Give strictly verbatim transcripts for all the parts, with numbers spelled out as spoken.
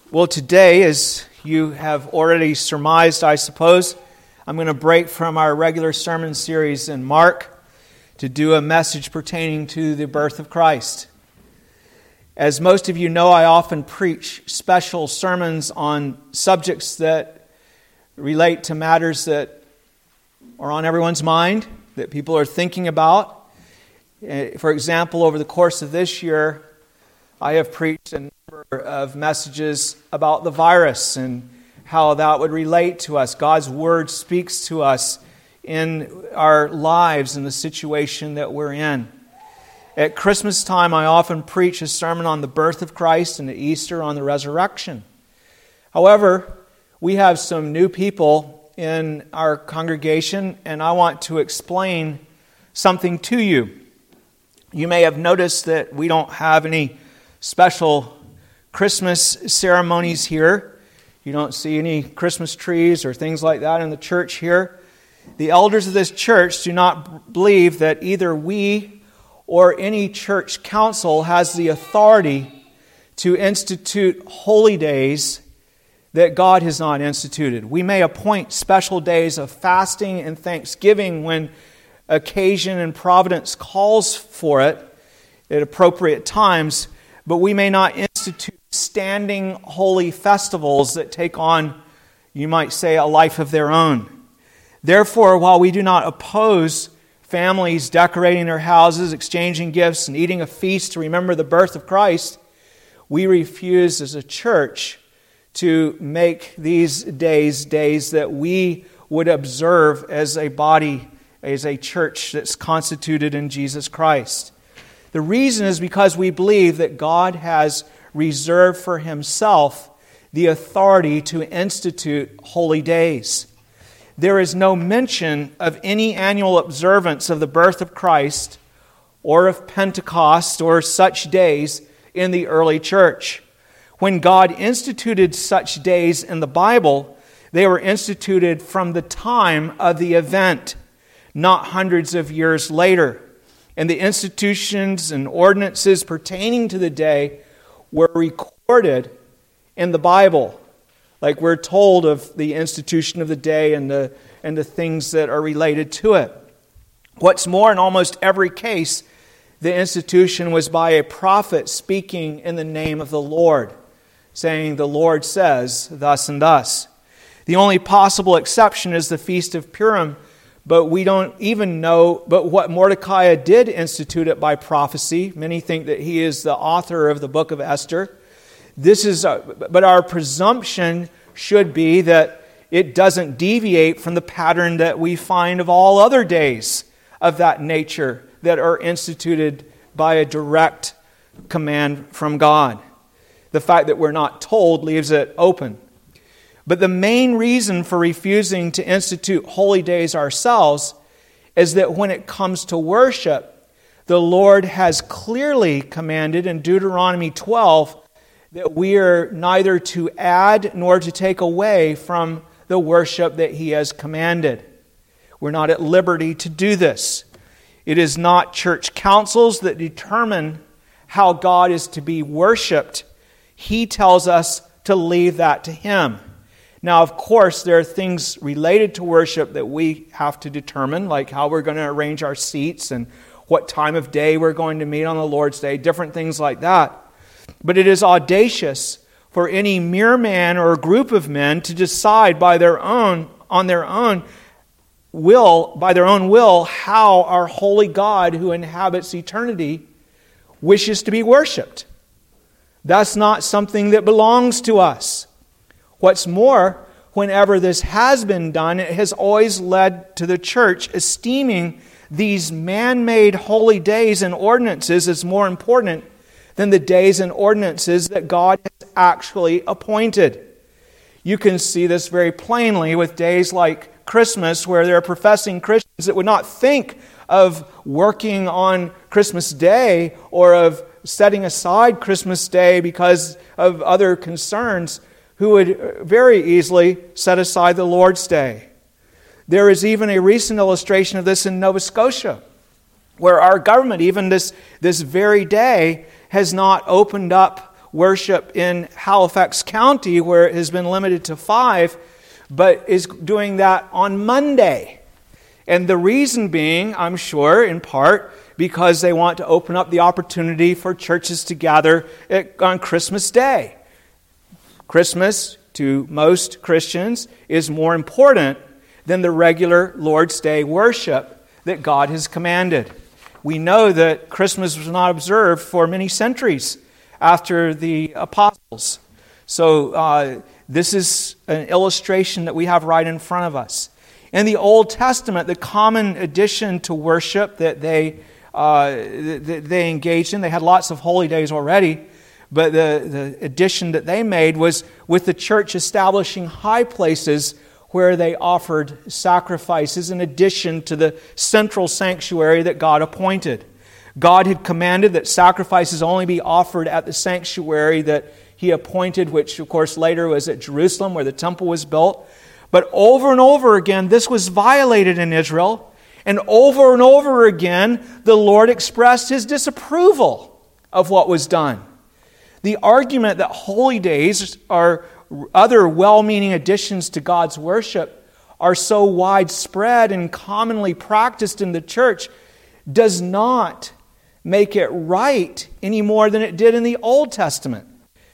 Well, today, as you have already surmised, I suppose, I'm going to break from our regular sermon series in Mark to do a message pertaining to the birth of Christ. As most of you know, I often preach special sermons on subjects that relate to matters that are on everyone's mind, that people are thinking about. For example, over the course of this year, I have preached a number of messages about the virus and how that would relate to us. God's Word speaks to us in our lives and the situation that we're in. At Christmas time, I often preach a sermon on the birth of Christ and at Easter on the resurrection. However, we have some new people in our congregation, and I want to explain something to you. You may have noticed that we don't have any special Christmas ceremonies here. You don't see any Christmas trees or things like that in the church here. The elders of this church do not believe that either we or any church council has the authority to institute holy days that God has not instituted. We may appoint special days of fasting and thanksgiving when occasion and providence calls for it at appropriate times, but we may not institute standing holy festivals that take on, you might say, a life of their own. Therefore, while we do not oppose families decorating their houses, exchanging gifts, and eating a feast to remember the birth of Christ, we refuse as a church to make these days days that we would observe as a body, as a church that's constituted in Jesus Christ. The reason is because we believe that God has reserved for Himself the authority to institute holy days. There is no mention of any annual observance of the birth of Christ or of Pentecost or such days in the early church. When God instituted such days in the Bible, they were instituted from the time of the event, not hundreds of years later. And the institutions and ordinances pertaining to the day were recorded in the Bible. Like we're told of the institution of the day and the, and the things that are related to it. What's more, in almost every case, the institution was by a prophet speaking in the name of the Lord, saying, "The Lord says thus and thus." The only possible exception is the Feast of Purim, but we don't even know but what Mordecai did institute it by prophecy. Many think that he is the author of the book of Esther. This is, a, but our presumption should be that it doesn't deviate from the pattern that we find of all other days of that nature that are instituted by a direct command from God. The fact that we're not told leaves it open. But the main reason for refusing to institute holy days ourselves is that when it comes to worship, the Lord has clearly commanded in Deuteronomy twelve that we are neither to add nor to take away from the worship that He has commanded. We're not at liberty to do this. It is not church councils that determine how God is to be worshipped. He tells us to leave that to Him. Now, of course, there are things related to worship that we have to determine, like how we're going to arrange our seats and what time of day we're going to meet on the Lord's Day, different things like that. But it is audacious for any mere man or a group of men to decide by their own, on their own will, by their own will, how our holy God who inhabits eternity wishes to be worshipped. That's not something that belongs to us. What's more, whenever this has been done, it has always led to the church esteeming these man-made holy days and ordinances as more important than the days and ordinances that God has actually appointed. You can see this very plainly with days like Christmas, where there are professing Christians that would not think of working on Christmas Day or of setting aside Christmas Day because of other concerns, who would very easily set aside the Lord's Day. There is even a recent illustration of this in Nova Scotia, where our government, even this, this very day, has not opened up worship in Halifax County, where it has been limited to five, but is doing that on Monday. And the reason being, I'm sure, in part, because they want to open up the opportunity for churches to gather on Christmas Day. Christmas, to most Christians, is more important than the regular Lord's Day worship that God has commanded. We know that Christmas was not observed for many centuries after the apostles. So uh, this is an illustration that we have right in front of us. In the Old Testament, the common addition to worship that they uh, that they engaged in, they had lots of holy days already, but the, the addition that they made was with the church establishing high places where they offered sacrifices in addition to the central sanctuary that God appointed. God had commanded that sacrifices only be offered at the sanctuary that He appointed, which of course later was at Jerusalem where the temple was built. But over and over again, this was violated in Israel. And over and over again, the Lord expressed His disapproval of what was done. The argument that holy days are other well-meaning additions to God's worship are so widespread and commonly practiced in the church does not make it right any more than it did in the Old Testament.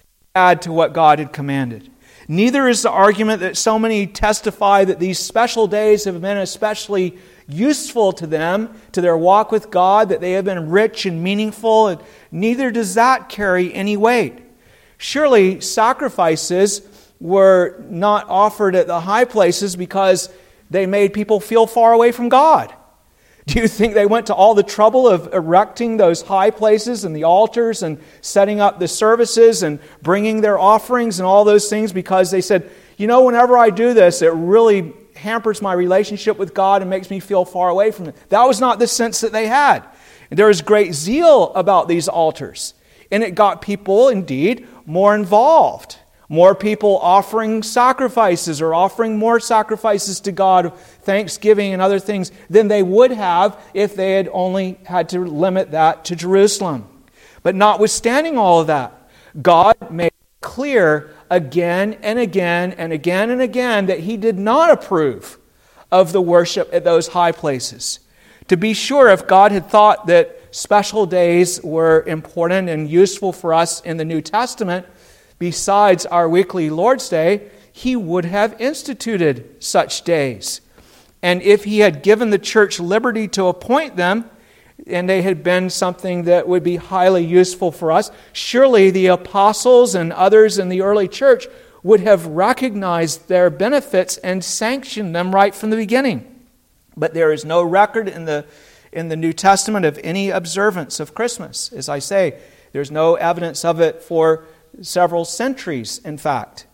Add to what God had commanded. Neither is the argument that so many testify that these special days have been especially useful to them, to their walk with God, that they have been rich and meaningful, and neither does that carry any weight. Surely sacrifices were not offered at the high places because they made people feel far away from God. Do you think they went to all the trouble of erecting those high places and the altars and setting up the services and bringing their offerings and all those things because they said, you know, whenever I do this, it really hampers my relationship with God and makes me feel far away from it? That was not the sense that they had. And there was great zeal about these altars. And it got people, indeed, more involved. More people offering sacrifices or offering more sacrifices to God, thanksgiving and other things, than they would have if they had only had to limit that to Jerusalem. But notwithstanding all of that, God made clear again and again and again and again that He did not approve of the worship at those high places. To be sure, if God had thought that special days were important and useful for us in the New Testament, besides our weekly Lord's Day, He would have instituted such days. And if He had given the church liberty to appoint them, and they had been something that would be highly useful for us, surely the apostles and others in the early church would have recognized their benefits and sanctioned them right from the beginning. But there is no record in the in the New Testament of any observance of Christmas. As I say, there's no evidence of it for several centuries, in fact.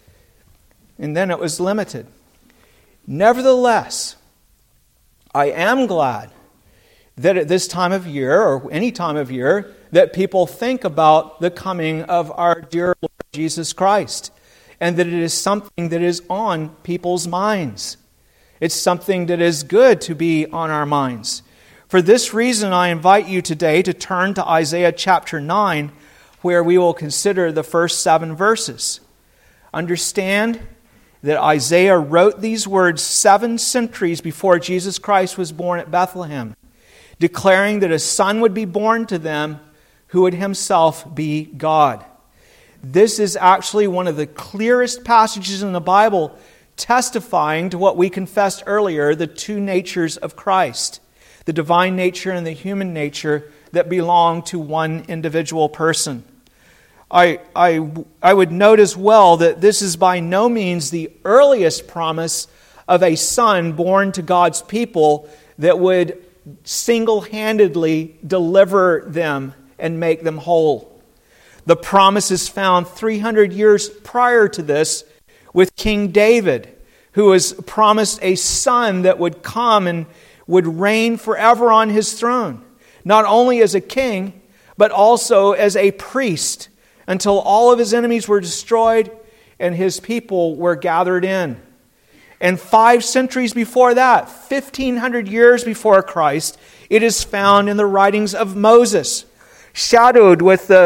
And then it was limited. Nevertheless, I am glad that at this time of year, or any time of year, that people think about the coming of our dear Lord Jesus Christ, and that it is something that is on people's minds. It's something that is good to be on our minds. For this reason, I invite you today to turn to Isaiah chapter nine, where we will consider the first seven verses. Understand that Isaiah wrote these words seven centuries before Jesus Christ was born at Bethlehem, declaring that a son would be born to them who would himself be God. This is actually one of the clearest passages in the Bible testifying to what we confessed earlier, the two natures of Christ, the divine nature and the human nature that belong to one individual person. I, I, I would note as well that this is by no means the earliest promise of a son born to God's people that would single-handedly deliver them and make them whole. The promise is found three hundred years prior to this with King David, who was promised a son that would come and would reign forever on his throne, not only as a king, but also as a priest, until all of his enemies were destroyed and his people were gathered in. And five centuries before that, fifteen hundred years before Christ, it is found in the writings of Moses, shadowed with the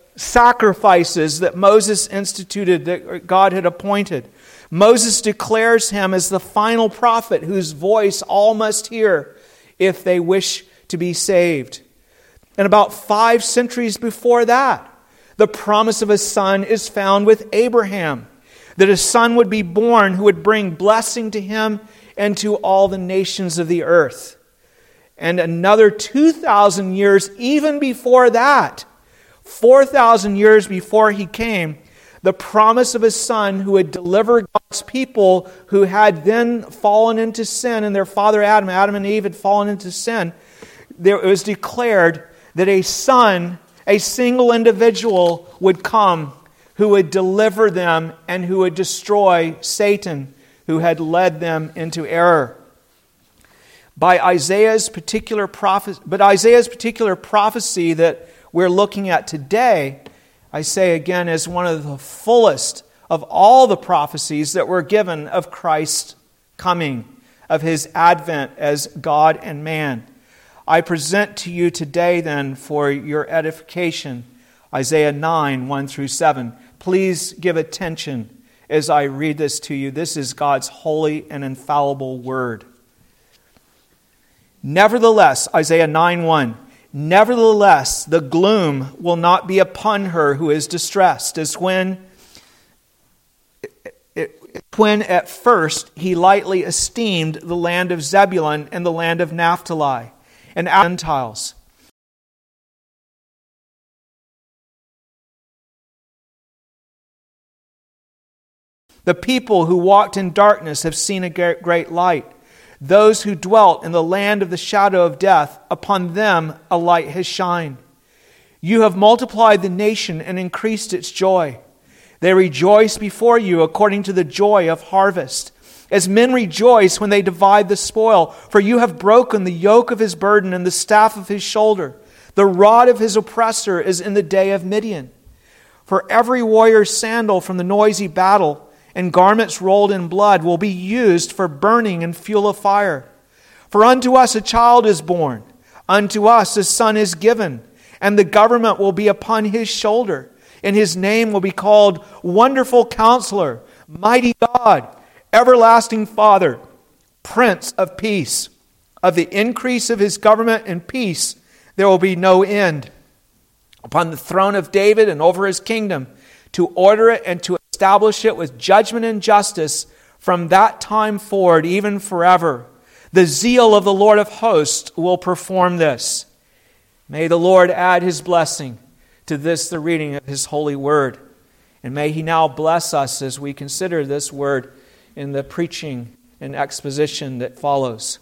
sacrifices that Moses instituted, that God had appointed. Moses declares him as the final prophet whose voice all must hear if they wish to be saved. And about five centuries before that, the promise of a son is found with Abraham, that a son would be born who would bring blessing to him and to all the nations of the earth. And another two thousand years even before that, four thousand years before he came, the promise of a son who would deliver God's people who had then fallen into sin, and their father Adam, Adam and Eve had fallen into sin. There, it was declared that a son, a single individual would come who would deliver them and who would destroy Satan, who had led them into error. By Isaiah's particular prophecy, but Isaiah's particular prophecy that we're looking at today, I say again, is one of the fullest of all the prophecies that were given of Christ's coming, of His advent as God and man. I present to you today then for your edification, Isaiah nine, one through seven. Please give attention as I read this to you. This is God's holy and infallible word. Nevertheless, Isaiah nine one, nevertheless, the gloom will not be upon her who is distressed, as when, when at first he lightly esteemed the land of Zebulun and the land of Naphtali, and Gentiles. The people who walked in darkness have seen a great light. Those who dwelt in the land of the shadow of death, upon them a light has shined. You have multiplied the nation and increased its joy. They rejoice before you according to the joy of harvest, as men rejoice when they divide the spoil. For you have broken the yoke of his burden and the staff of his shoulder. The rod of his oppressor is in the day of Midian. For every warrior's sandal from the noisy battle and garments rolled in blood will be used for burning and fuel of fire. For unto us a child is born, unto us a son is given, and the government will be upon his shoulder, and his name will be called Wonderful Counselor, Mighty God, Everlasting Father, Prince of Peace. Of the increase of his government and peace there will be no end. Upon the throne of David and over his kingdom, to order it and to establish it with judgment and justice from that time forward, even forever. The zeal of the Lord of hosts will perform this. May the Lord add his blessing to this, the reading of his holy word. And may he now bless us as we consider this word in the preaching and exposition that follows.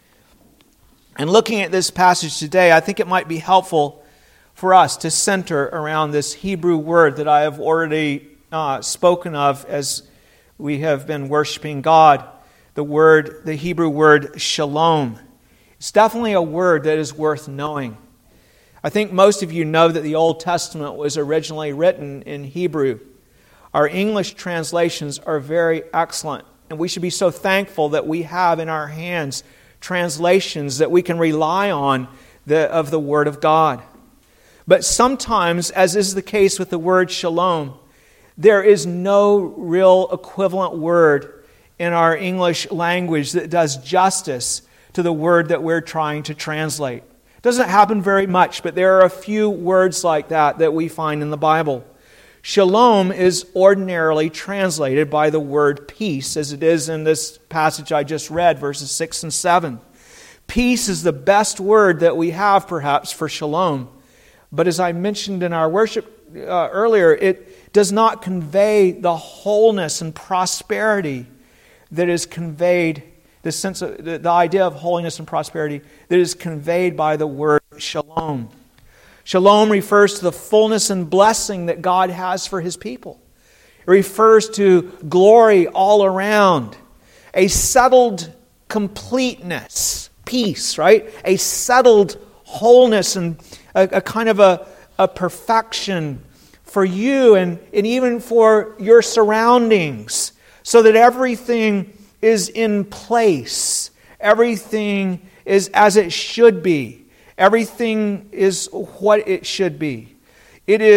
And looking at this passage today, I think it might be helpful for us to center around this Hebrew word that I have already uh, spoken of as we have been worshiping God. The word, the Hebrew word shalom. It's definitely a word that is worth knowing. I think most of you know that the Old Testament was originally written in Hebrew. Our English translations are very excellent, and we should be so thankful that we have in our hands translations that we can rely on the, of the Word of God. But sometimes, as is the case with the word shalom, there is no real equivalent word in our English language that does justice to the word that we're trying to translate. It doesn't happen very much, but there are a few words like that that we find in the Bible. Shalom is ordinarily translated by the word peace, as it is in this passage I just read, verses six and seven. Peace is the best word that we have, perhaps, for shalom. But as I mentioned in our worship uh, earlier, it does not convey the wholeness and prosperity that is conveyed, the sense of the, the idea of holiness and prosperity that is conveyed by the word shalom. Shalom refers to the fullness and blessing that God has for his people. It refers to glory all around, a settled completeness, peace, right? A settled wholeness and a, a kind of a, a perfection for you and, and even for your surroundings, so that everything is in place. Everything is as it should be. Everything is what it should be. It is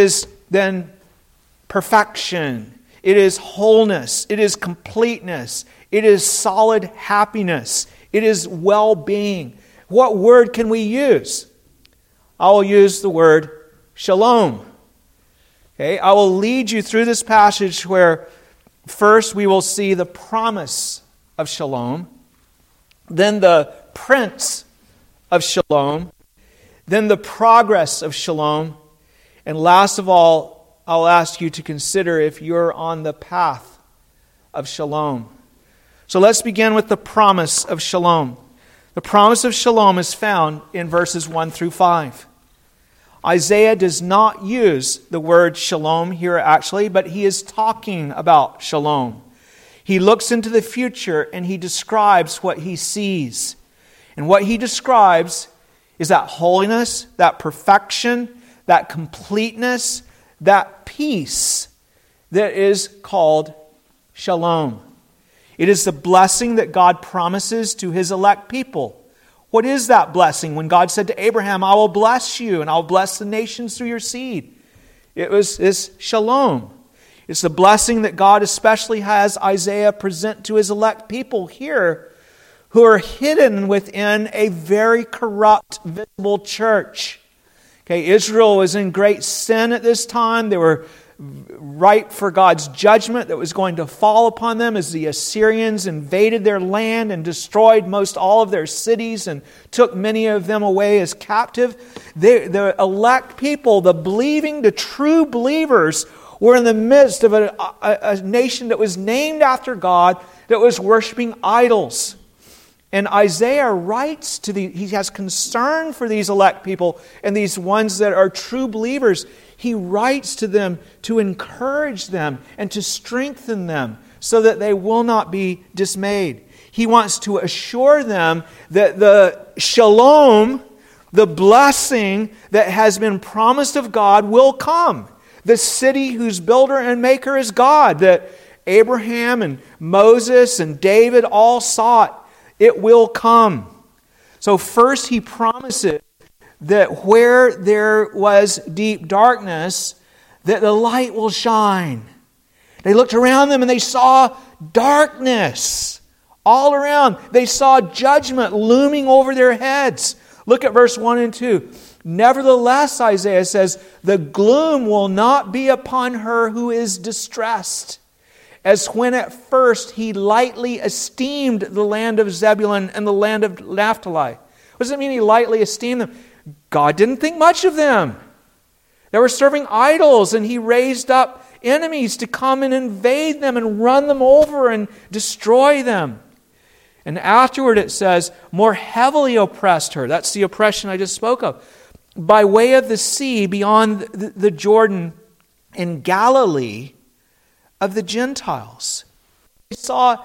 then perfection. It is wholeness. It is completeness. It is solid happiness. It is well-being. What word can we use? I will use the word shalom. Okay, I will lead you through this passage where first we will see the promise of shalom, then the prince of shalom, then the progress of shalom, and last of all, I'll ask you to consider if you're on the path of shalom. So let's begin with the promise of shalom. The promise of shalom is found in verses one through five. Isaiah does not use the word shalom here actually, but he is talking about shalom. He looks into the future and he describes what he sees. And what he describes is that holiness, that perfection, that completeness, that peace that is called shalom. It is the blessing that God promises to His elect people. What is that blessing? When God said to Abraham, I will bless you and I'll bless the nations through your seed. It was this shalom. It's the blessing that God especially has Isaiah present to His elect people here who are hidden within a very corrupt, visible church. Okay, Israel was in great sin at this time. They were ripe for God's judgment that was going to fall upon them as the Assyrians invaded their land and destroyed most all of their cities and took many of them away as captive. They, the elect people, the believing, the true believers, were in the midst of a, a, a nation that was named after God, that was worshiping idols. And Isaiah writes to the, he has concern for these elect people and these ones that are true believers. He writes to them to encourage them and to strengthen them so that they will not be dismayed. He wants to assure them that the shalom, the blessing that has been promised of God, will come. The city whose builder and maker is God, that Abraham and Moses and David all sought. It will come. So first he promises that where there was deep darkness, that the light will shine. They looked around them and they saw darkness all around. They saw judgment looming over their heads. Look at verse one and two. Nevertheless, Isaiah says, the gloom will not be upon her who is distressed, as when at first he lightly esteemed the land of Zebulun and the land of Naphtali. What does it mean he lightly esteemed them? God didn't think much of them. They were serving idols, and He raised up enemies to come and invade them and run them over and destroy them. And afterward it says, more heavily oppressed her. That's the oppression I just spoke of. By way of the sea beyond the, the Jordan in Galilee of the Gentiles. They saw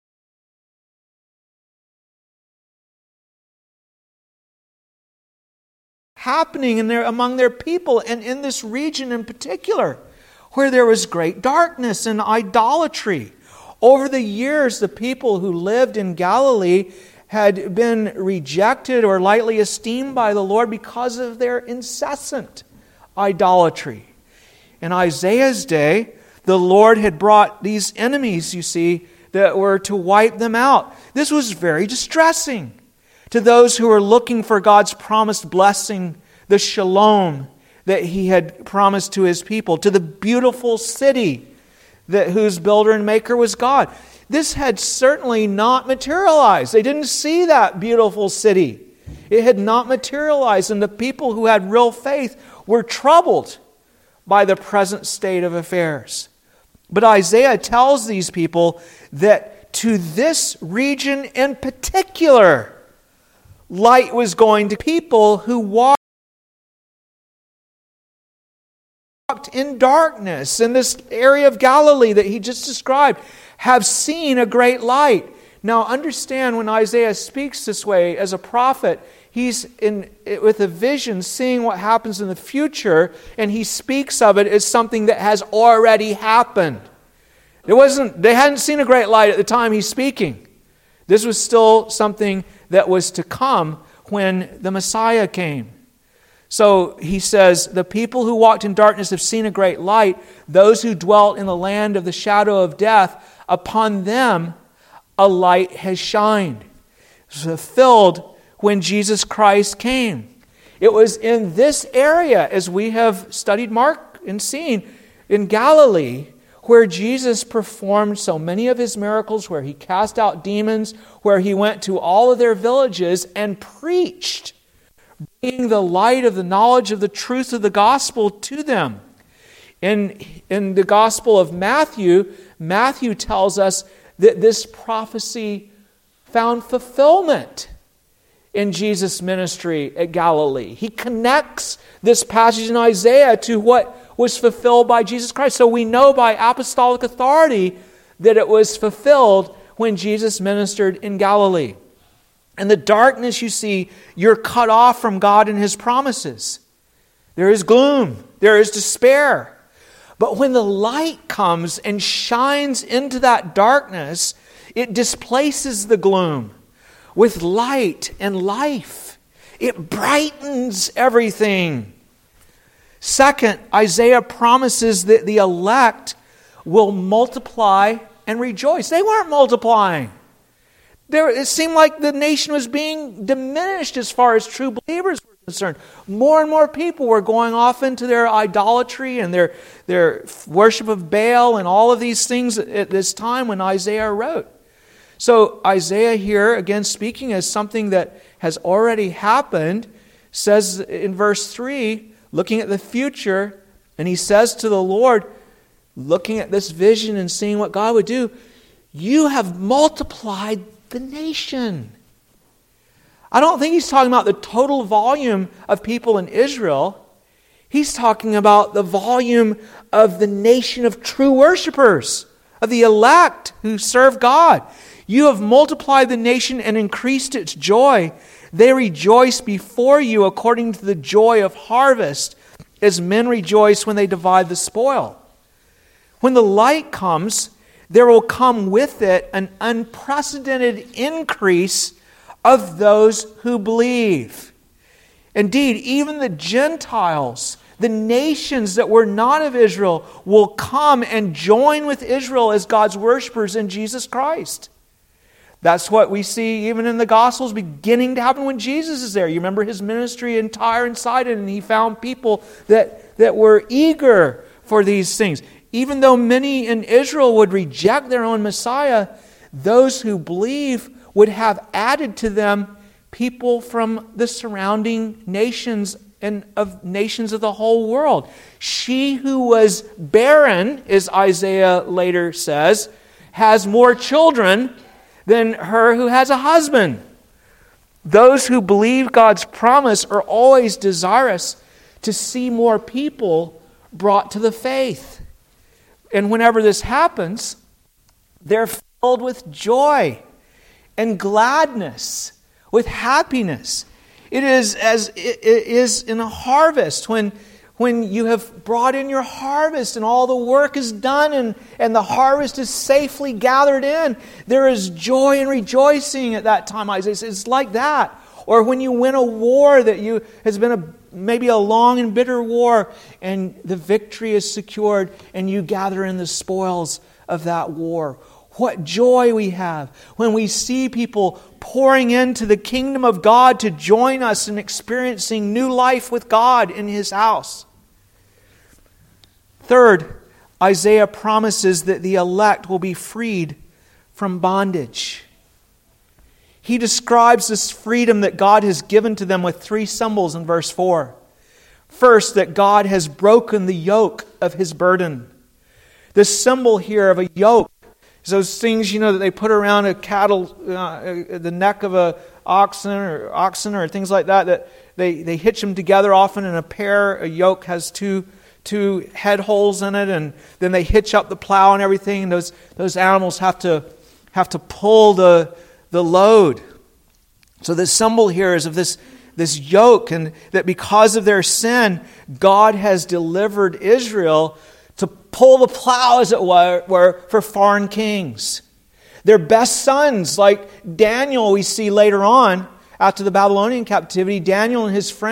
happening in their, among their people and in this region in particular, where there was great darkness and idolatry. Over the years, the people who lived in Galilee had been rejected or lightly esteemed by the Lord because of their incessant idolatry. In Isaiah's day, the Lord had brought these enemies, you see, that were to wipe them out. This was very distressing to those who were looking for God's promised blessing, the shalom that He had promised to His people, to the beautiful city that whose builder and maker was God. This had certainly not materialized. They didn't see that beautiful city. It had not materialized, and the people who had real faith were troubled by the present state of affairs. But Isaiah tells these people that to this region in particular, light was going to people who walked in darkness in this area of Galilee that he just described, have seen a great light. Now understand, when Isaiah speaks this way as a prophet, he's in with a vision seeing what happens in the future, and he speaks of it as something that has already happened. It wasn't, they hadn't seen a great light at the time he's speaking. This was still something that was to come when the Messiah came. So he says, the people who walked in darkness have seen a great light. Those who dwelt in the land of the shadow of death, upon them a light has shined. It was fulfilled when Jesus Christ came. It was in this area, as we have studied Mark and seen, in Galilee, where Jesus performed so many of his miracles, where he cast out demons, where he went to all of their villages and preached, bringing the light of the knowledge of the truth of the gospel to them. In, in the Gospel of Matthew, Matthew tells us that this prophecy found fulfillment in Jesus' ministry at Galilee. He connects this passage in Isaiah to what was fulfilled by Jesus Christ. So we know by apostolic authority that it was fulfilled when Jesus ministered in Galilee. In the darkness, you see, you're cut off from God and his promises. There is gloom. There is despair. But when the light comes and shines into that darkness, it displaces the gloom with light and life. It brightens everything. Second, Isaiah promises that the elect will multiply and rejoice. They weren't multiplying. There, it seemed like the nation was being diminished as far as true believers were concerned. More and more people were going off into their idolatry and their, their worship of Baal and all of these things at this time when Isaiah wrote. So Isaiah here, again speaking as something that has already happened, says in verse three, looking at the future, and he says to the Lord, looking at this vision and seeing what God would do, you have multiplied the nation. I don't think he's talking about the total volume of people in Israel. He's talking about the volume of the nation of true worshipers, of the elect who serve God. You have multiplied the nation and increased its joy. They rejoice before you according to the joy of harvest, as men rejoice when they divide the spoil. When the light comes, there will come with it an unprecedented increase of those who believe. Indeed, even the Gentiles, the nations that were not of Israel, will come and join with Israel as God's worshipers in Jesus Christ. That's what we see even in the Gospels beginning to happen when Jesus is there. You remember his ministry in Tyre and Sidon, and he found people that, that were eager for these things. Even though many in Israel would reject their own Messiah, those who believe would have added to them people from the surrounding nations and of nations of the whole world. She who was barren, as Isaiah later says, has more children than her who has a husband. Those who believe God's promise are always desirous to see more people brought to the faith. And whenever this happens, they're filled with joy and gladness, with happiness. It is as it is in a harvest when When you have brought in your harvest and all the work is done and, and the harvest is safely gathered in, there is joy and rejoicing at that time. Isaiah says it's like that. Or when you win a war that you has been a maybe a long and bitter war and the victory is secured and you gather in the spoils of that war. What joy we have when we see people pouring into the kingdom of God to join us in experiencing new life with God in His house. Third, Isaiah promises that the elect will be freed from bondage. He describes this freedom that God has given to them with three symbols in verse four. First, that God has broken the yoke of His burden. The symbol here of a yoke is those things, you know, that they put around a cattle, uh, the neck of a oxen or oxen or things like that, that they, they hitch them together often in a pair. A yoke has two two head holes in it, and then they hitch up the plow and everything, and those those animals have to have to pull the the load. So the symbol here is of this this yoke, and that because of their sin, God has delivered Israel to pull the plow, as it were, were for foreign kings. Their best sons, like Daniel, we see later on, after the Babylonian captivity, Daniel and his friends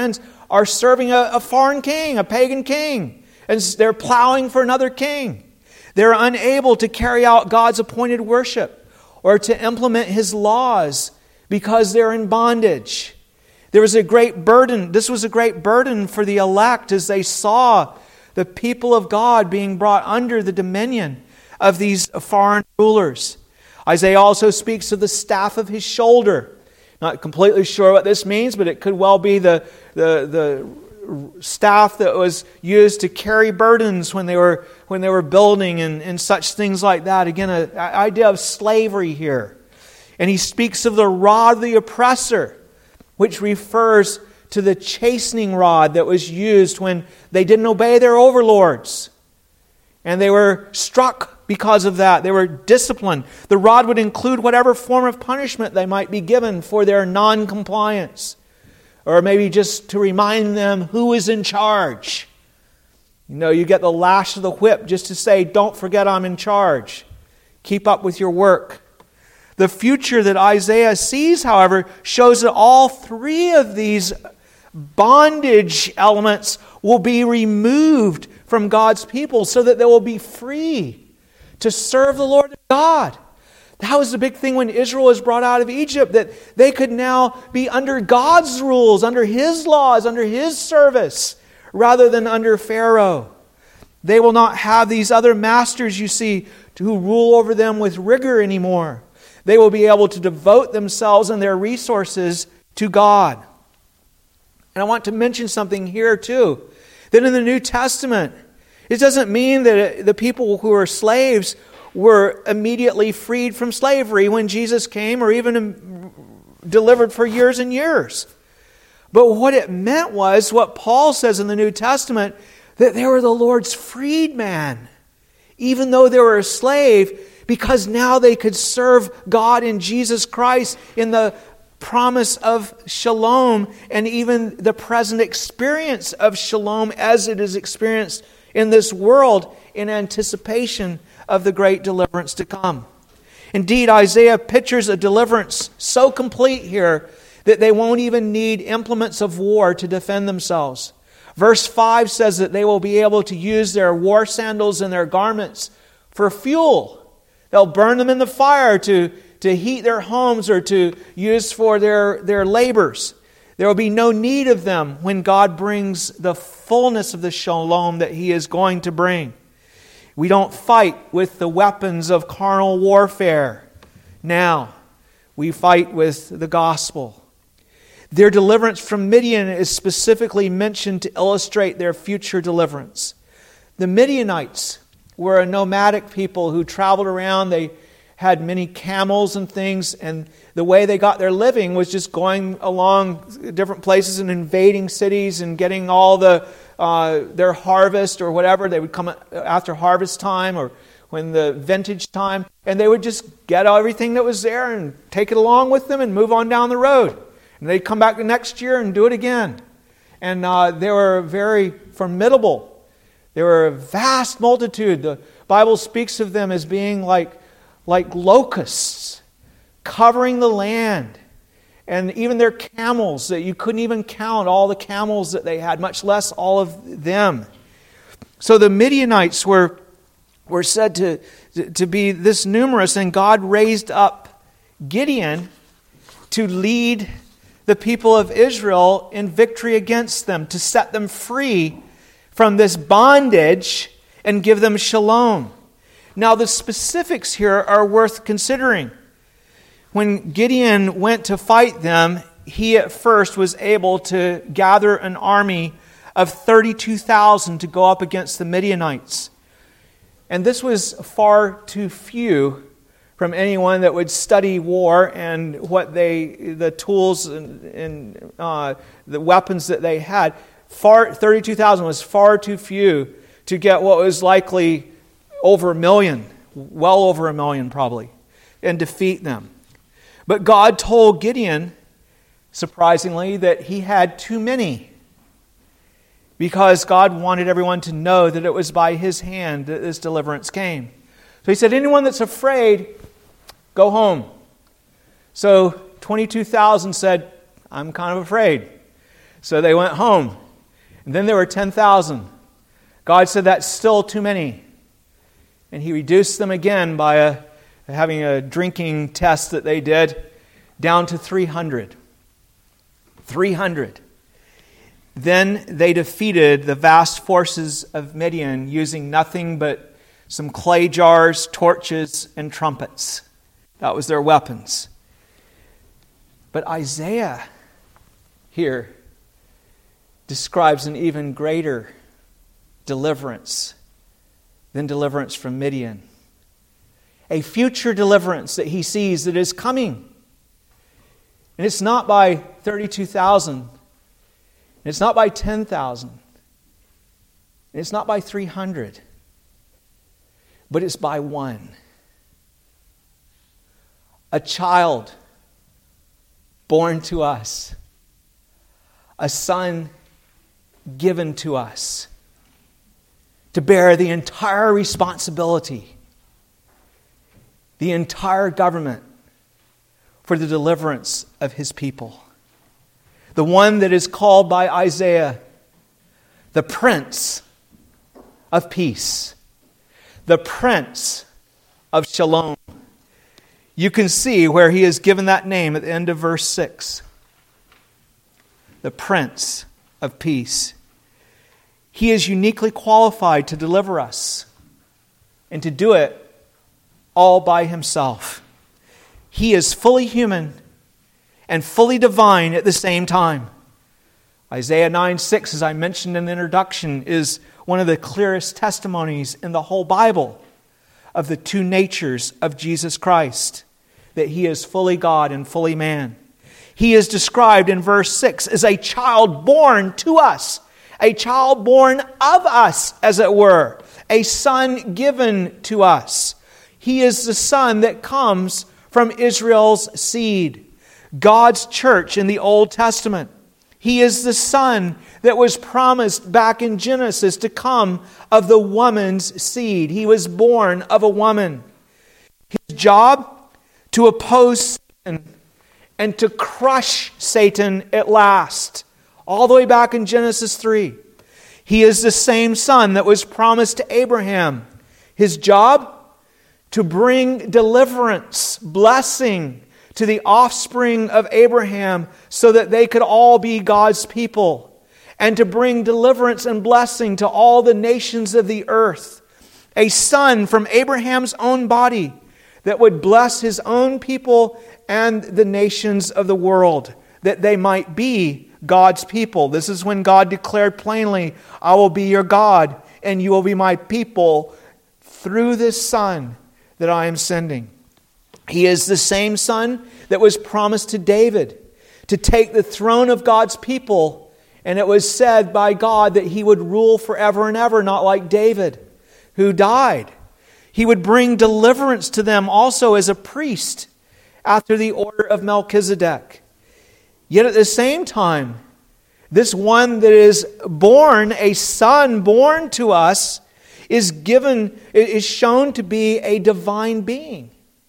are serving a, a foreign king, a pagan king, and they're plowing for another king. They're unable to carry out God's appointed worship or to implement His laws because they're in bondage. There was a great burden. This was a great burden for the elect as they saw the people of God being brought under the dominion of these foreign rulers. Isaiah also speaks of the staff of his shoulder. Not completely sure what this means, but it could well be the, the, the staff that was used to carry burdens when they were when they were building and, and such things like that. Again, an idea of slavery here. And he speaks of the rod of the oppressor, which refers to the chastening rod that was used when they didn't obey their overlords. And they were struck because of that. They were disciplined. The rod would include whatever form of punishment they might be given for their non-compliance. Or maybe just to remind them who is in charge. You know, you get the lash of the whip just to say, don't forget I'm in charge. Keep up with your work. The future that Isaiah sees, however, shows that all three of these bondage elements will be removed from God's people so that they will be free to serve the Lord God. That was the big thing when Israel was brought out of Egypt, that they could now be under God's rules, under His laws, under His service, rather than under Pharaoh. They will not have these other masters, you see, who rule over them with rigor anymore. They will be able to devote themselves and their resources to God. And I want to mention something here too, that in the New Testament, it doesn't mean that the people who were slaves were immediately freed from slavery when Jesus came, or even delivered for years and years. But what it meant was, what Paul says in the New Testament, that they were the Lord's freedman, even though they were a slave, because now they could serve God in Jesus Christ in the promise of shalom, and even the present experience of shalom as it is experienced in this world in anticipation of the great deliverance to come. Indeed, Isaiah pictures a deliverance so complete here that they won't even need implements of war to defend themselves. Verse five says that they will be able to use their war sandals and their garments for fuel. They'll burn them in the fire to, to heat their homes or to use for their, their labors. There will be no need of them when God brings the fullness of the shalom that He is going to bring. We don't fight with the weapons of carnal warfare. Now, we fight with the gospel. Their deliverance from Midian is specifically mentioned to illustrate their future deliverance. The Midianites were a nomadic people who traveled around. They had many camels and things, and the way they got their living was just going along different places and invading cities and getting all the uh, their harvest or whatever. They would come after harvest time or when the vintage time, and they would just get everything that was there and take it along with them and move on down the road. And they'd come back the next year and do it again. And uh, they were very formidable. They were a vast multitude. The Bible speaks of them as being like, like locusts covering the land. And even their camels, that you couldn't even count all the camels that they had, much less all of them. So the Midianites were, were said to, to be this numerous, and God raised up Gideon to lead the people of Israel in victory against them, to set them free from this bondage and give them shalom. Now the specifics here are worth considering. When Gideon went to fight them, he at first was able to gather an army of thirty-two thousand to go up against the Midianites. And this was far too few from anyone that would study war and what they, the tools and, and uh, the weapons that they had. Far, thirty-two thousand was far too few to get what was likely over a million, well over a million probably, and defeat them. But God told Gideon, surprisingly, that he had too many, because God wanted everyone to know that it was by His hand that this deliverance came. So He said, anyone that's afraid, go home. So twenty-two thousand said, I'm kind of afraid. So they went home. And then there were ten thousand. God said, that's still too many. And He reduced them again by a, having a drinking test that they did down to three hundred. three hundred. Then they defeated the vast forces of Midian using nothing but some clay jars, torches, and trumpets. That was their weapons. But Isaiah here describes an even greater deliverance than deliverance from Midian. A future deliverance that he sees that is coming. And it's not by thirty-two thousand. It's not by ten thousand. It's not by three hundred. But it's by one. A child born to us. A son given to us to bear the entire responsibility, the entire government for the deliverance of His people. The one that is called by Isaiah the Prince of Peace, the Prince of Shalom. You can see where he is given that name at the end of verse six. The Prince of Peace. He is uniquely qualified to deliver us and to do it all by Himself. He is fully human and fully divine at the same time. Isaiah nine six, as I mentioned in the introduction, is one of the clearest testimonies in the whole Bible of the two natures of Jesus Christ, that He is fully God and fully man. He is described in verse six as a child born to us, a child born of us, as it were, a son given to us. He is the son that comes from Israel's seed, God's church in the Old Testament. He is the son that was promised back in Genesis to come of the woman's seed. He was born of a woman. His job? To oppose Satan and to crush Satan at last. All the way back in Genesis three. He is the same son that was promised to Abraham. His job? To bring deliverance, blessing to the offspring of Abraham so that they could all be God's people. And to bring deliverance and blessing to all the nations of the earth. A son from Abraham's own body that would bless his own people and the nations of the world, that they might be God's people. This is when God declared plainly, I will be your God, and you will be my people through this Son that I am sending. He is the same Son that was promised to David to take the throne of God's people, and it was said by God that He would rule forever and ever, not like David, who died. He would bring deliverance to them also as a priest after the order of Melchizedek. Yet at the same time, this one that is born, a son born to us, is given, is shown to be a divine being.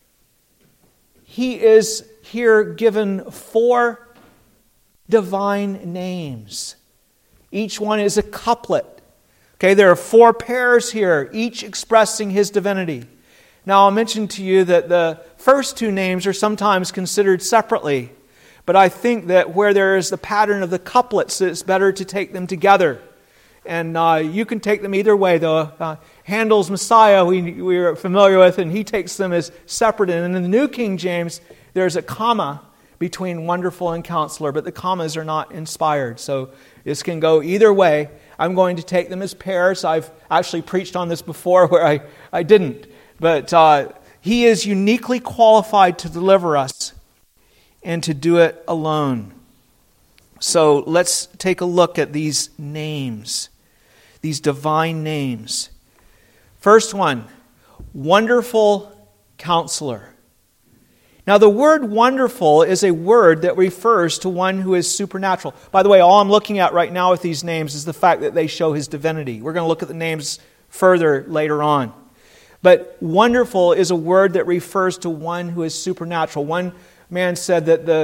He is here given four divine names. Each one is a couplet. Okay, there are four pairs here, each expressing His divinity. Now, I'll mention to you that the first two names are sometimes considered separately, but I think that where there is the pattern of the couplets, it's better to take them together. And uh, you can take them either way, though. Uh, Handel's Messiah, we, we are familiar with, and he takes them as separate. And in the New King James, there's a comma between wonderful and counselor, but the commas are not inspired. So this can go either way. I'm going to take them as pairs. I've actually preached on this before where I, I didn't. But uh, He is uniquely qualified to deliver us and to do it alone. So let's take a look at these names, these divine names. First one, Wonderful Counselor. Now, the word wonderful is a word that refers to one who is supernatural. By the way, all I'm looking at right now with these names is the fact that they show His divinity. We're going to look at the names further later on. But wonderful is a word that refers to one who is supernatural. One man said that the,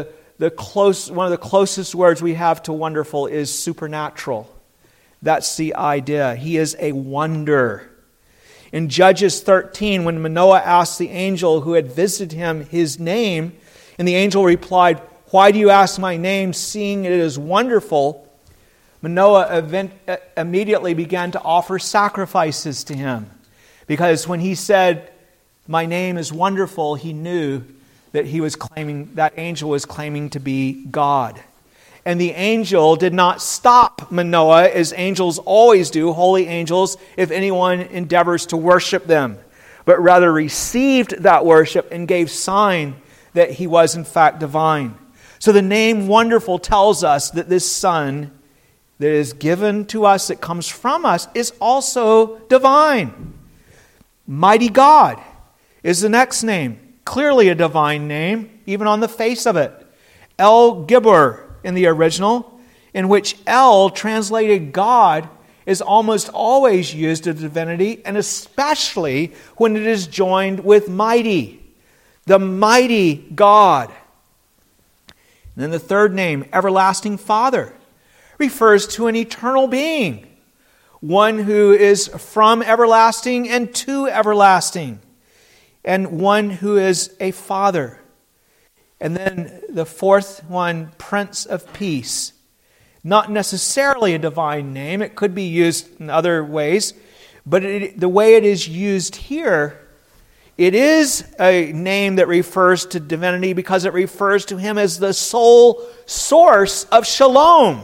the close, one of the closest words we have to wonderful is supernatural. That's the idea. He is a wonder. In Judges thirteen, when Manoah asked the angel who had visited him his name, and the angel replied, "Why do you ask my name, seeing it is wonderful?" Manoah event, uh, immediately began to offer sacrifices to him. Because when he said, "My name is wonderful," he knew that he was claiming, that angel was claiming to be God. And the angel did not stop Manoah, as angels always do, holy angels, if anyone endeavors to worship them, but rather received that worship and gave sign that he was in fact divine. So the name Wonderful tells us that this Son that is given to us, that comes from us, is also divine. Mighty God is the next name. Clearly a divine name, even on the face of it. El Gibor in the original, in which El, translated God, is almost always used of divinity, and especially when it is joined with mighty. The mighty God. And then the third name, Everlasting Father, refers to an eternal being. One who is from everlasting and to everlasting. And one who is a father. And then the fourth one, Prince of Peace. Not necessarily a divine name. It could be used in other ways. But it, the way it is used here, it is a name that refers to divinity because it refers to him as the sole source of shalom.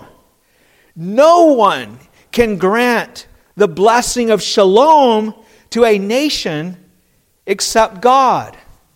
No one can grant the blessing of shalom to a nation except God.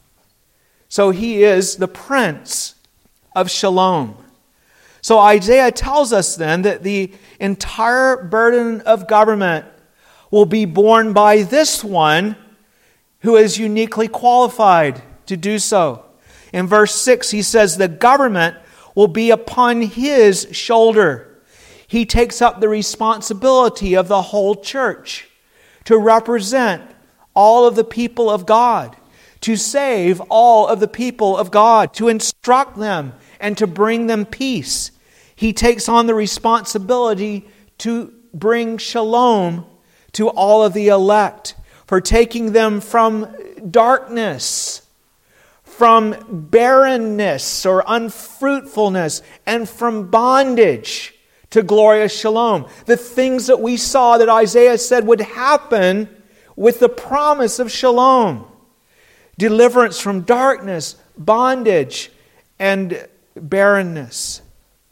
So he is the Prince of Shalom. So Isaiah tells us then that the entire burden of government will be borne by this one who is uniquely qualified to do so. In verse six, he says the government will be upon his shoulder. He takes up the responsibility of the whole church to represent all of the people of God, to save all of the people of God, to instruct them and to bring them peace. He takes on the responsibility to bring shalom to all of the elect, for taking them from darkness, from barrenness or unfruitfulness, and from bondage to glorious shalom. The things that we saw that Isaiah said would happen with the promise of shalom. Deliverance from darkness, bondage, and barrenness.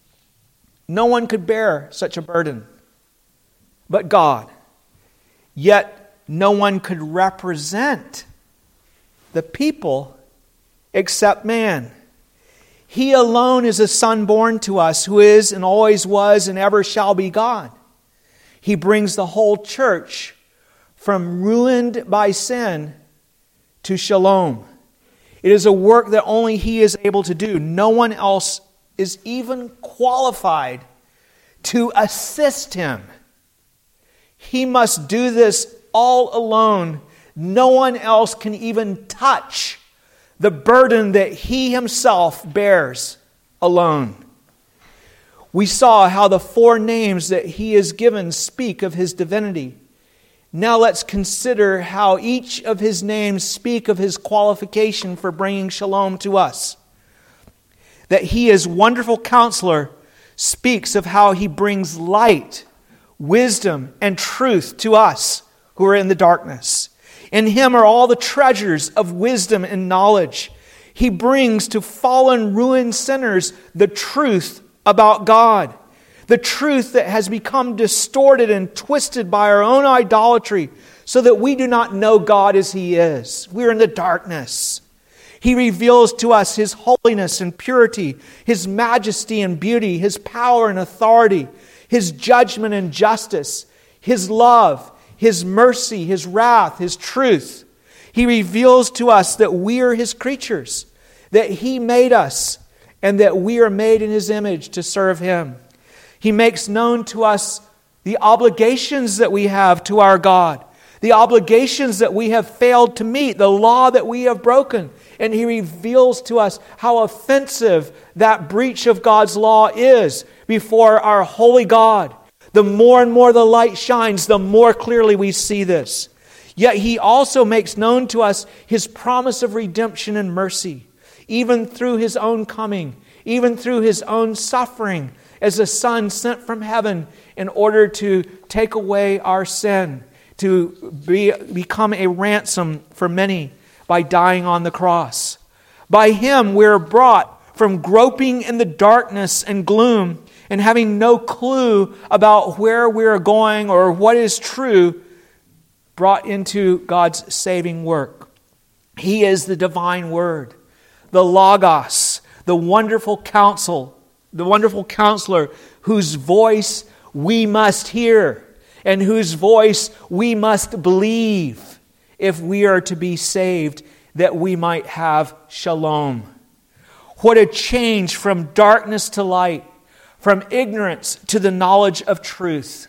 No one could bear such a burden but God. Yet no one could represent the people except man. He alone is a Son born to us, who is and always was and ever shall be God. He brings the whole church from ruined by sin to shalom. It is a work that only He is able to do. No one else is even qualified to assist Him. He must do this all alone. No one else can even touch the burden that He Himself bears alone. We saw how the four names that He is given speak of His divinity. Now let's consider how each of His names speak of His qualification for bringing shalom to us. That He is Wonderful Counselor speaks of how He brings light, wisdom, and truth to us who are in the darkness. In Him are all the treasures of wisdom and knowledge. He brings to fallen, ruined sinners the truth about God. The truth that has become distorted and twisted by our own idolatry, so that we do not know God as He is. We're in the darkness. He reveals to us His holiness and purity, His majesty and beauty, His power and authority, His judgment and justice, His love, His mercy, His wrath, His truth. He reveals to us that we are His creatures, that He made us, and that we are made in His image to serve Him. He makes known to us the obligations that we have to our God, the obligations that we have failed to meet, the law that we have broken. And He reveals to us how offensive that breach of God's law is before our holy God. The more and more the light shines, the more clearly we see this. Yet He also makes known to us His promise of redemption and mercy, even through His own coming, even through His own suffering as a Son sent from heaven in order to take away our sin, to be, become a ransom for many by dying on the cross. By Him we're brought from groping in the darkness and gloom and having no clue about where we're going or what is true, brought into God's saving work. He is the divine Word, the Logos, the wonderful counsel, the wonderful counselor whose voice we must hear and whose voice we must believe if we are to be saved, that we might have shalom. What a change from darkness to light, from ignorance to the knowledge of truth.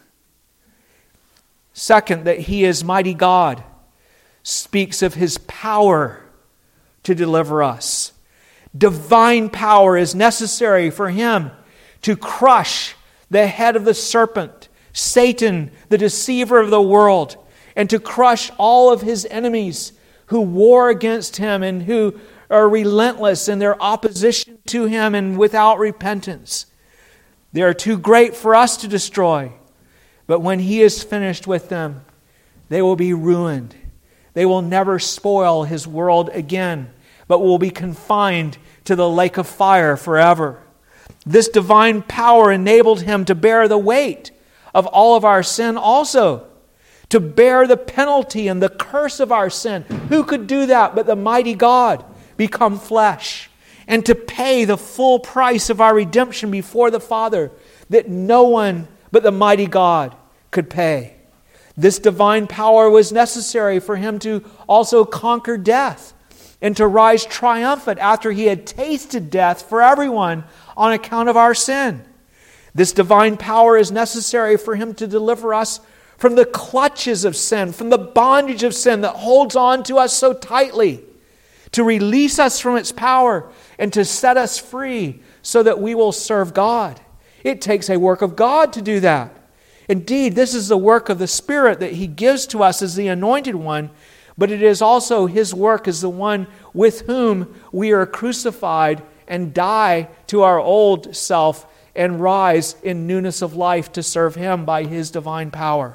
Second, that He is mighty God speaks of His power to deliver us. Divine power is necessary for Him to crush the head of the serpent, Satan, the deceiver of the world, and to crush all of his enemies who war against Him and who are relentless in their opposition to Him and without repentance. They are too great for us to destroy. But when He is finished with them, they will be ruined. They will never spoil His world again, but will be confined to the lake of fire forever. This divine power enabled Him to bear the weight of all of our sin also, to bear the penalty and the curse of our sin. Who could do that but the mighty God become flesh? And to pay the full price of our redemption before the Father that no one but the mighty God could pay. This divine power was necessary for Him to also conquer death and to rise triumphant after He had tasted death for everyone on account of our sin. This divine power is necessary for Him to deliver us from the clutches of sin, from the bondage of sin that holds on to us so tightly, to release us from its power and to set us free so that we will serve God. It takes a work of God to do that. Indeed, this is the work of the Spirit that He gives to us as the Anointed One, but it is also His work as the one with whom we are crucified and die to our old self and rise in newness of life to serve Him by His divine power.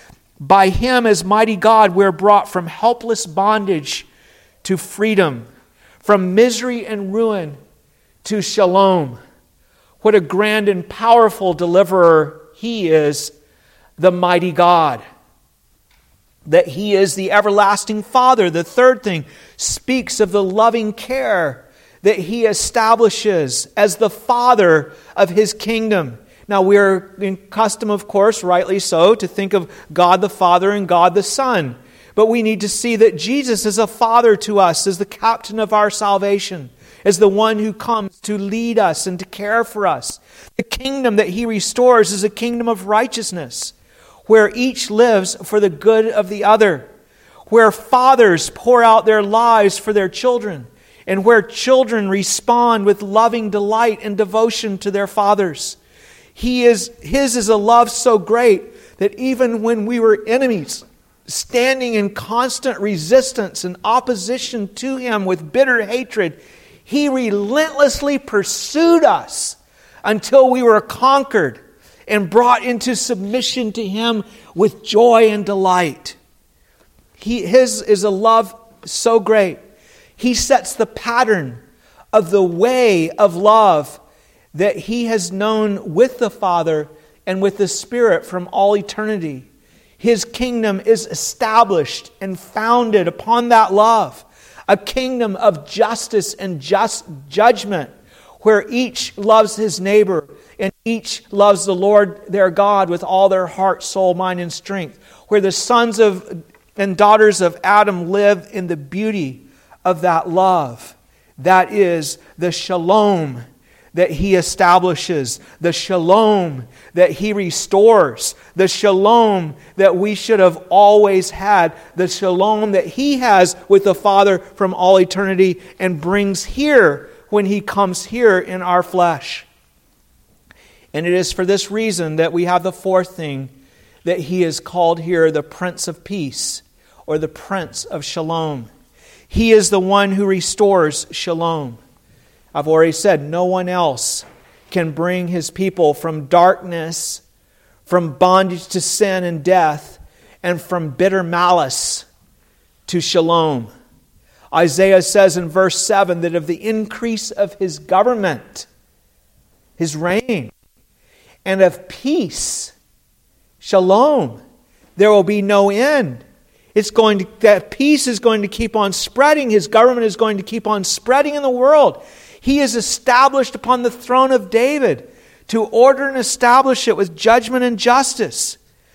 By Him as mighty God, we're brought from helpless bondage to freedom, from misery and ruin to shalom. What a grand and powerful deliverer He is, the mighty God. That He is the everlasting Father. The third thing speaks of the loving care that He establishes as the Father of His kingdom. Now, we are in custom, of course, rightly so, to think of God the Father and God the Son. But we need to see that Jesus is a Father to us, as the captain of our salvation, as the one who comes to lead us and to care for us. The kingdom that He restores is a kingdom of righteousness, where each lives for the good of the other, where fathers pour out their lives for their children, and where children respond with loving delight and devotion to their fathers. He is, His is a love so great that even when we were enemies, standing in constant resistance and opposition to Him with bitter hatred, He relentlessly pursued us until we were conquered and brought into submission to Him with joy and delight. He, His is a love so great. He sets the pattern of the way of love that He has known with the Father and with the Spirit from all eternity. His kingdom is established and founded upon that love. A kingdom of justice and just judgment, where each loves his neighbor and each loves the Lord their God with all their heart, soul, mind, and strength. Where the sons of and daughters of Adam live in the beauty of that love. That is the shalom that He establishes, the shalom that He restores, the shalom that we should have always had, the shalom that He has with the Father from all eternity and brings here when He comes here in our flesh. And it is for this reason that we have the fourth thing, that He is called here the Prince of Peace, or the Prince of Shalom. He is the one who restores shalom. I've already said no one else can bring His people from darkness, from bondage to sin and death, and from bitter malice to shalom. Isaiah says in verse seven that of the increase of His government, His reign, and of peace, shalom, there will be no end. It's going to, that peace is going to keep on spreading. His government is going to keep on spreading in the world. He is established upon the throne of David to order and establish it with judgment and justice.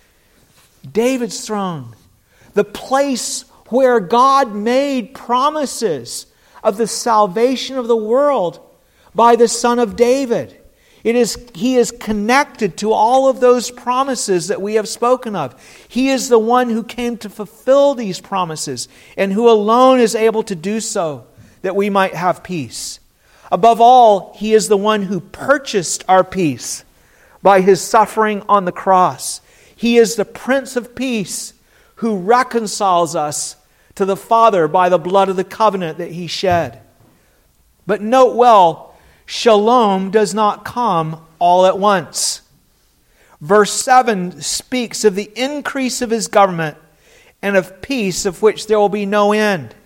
David's throne, the place where God made promises of the salvation of the world by the Son of David. It is, He is connected to all of those promises that we have spoken of. He is the one who came to fulfill these promises and who alone is able to do so that we might have peace. Above all, He is the one who purchased our peace by His suffering on the cross. He is the Prince of Peace who reconciles us to the Father by the blood of the covenant that He shed. But note well, shalom does not come all at once. Verse seven speaks of the increase of His government and of peace of which there will be no end.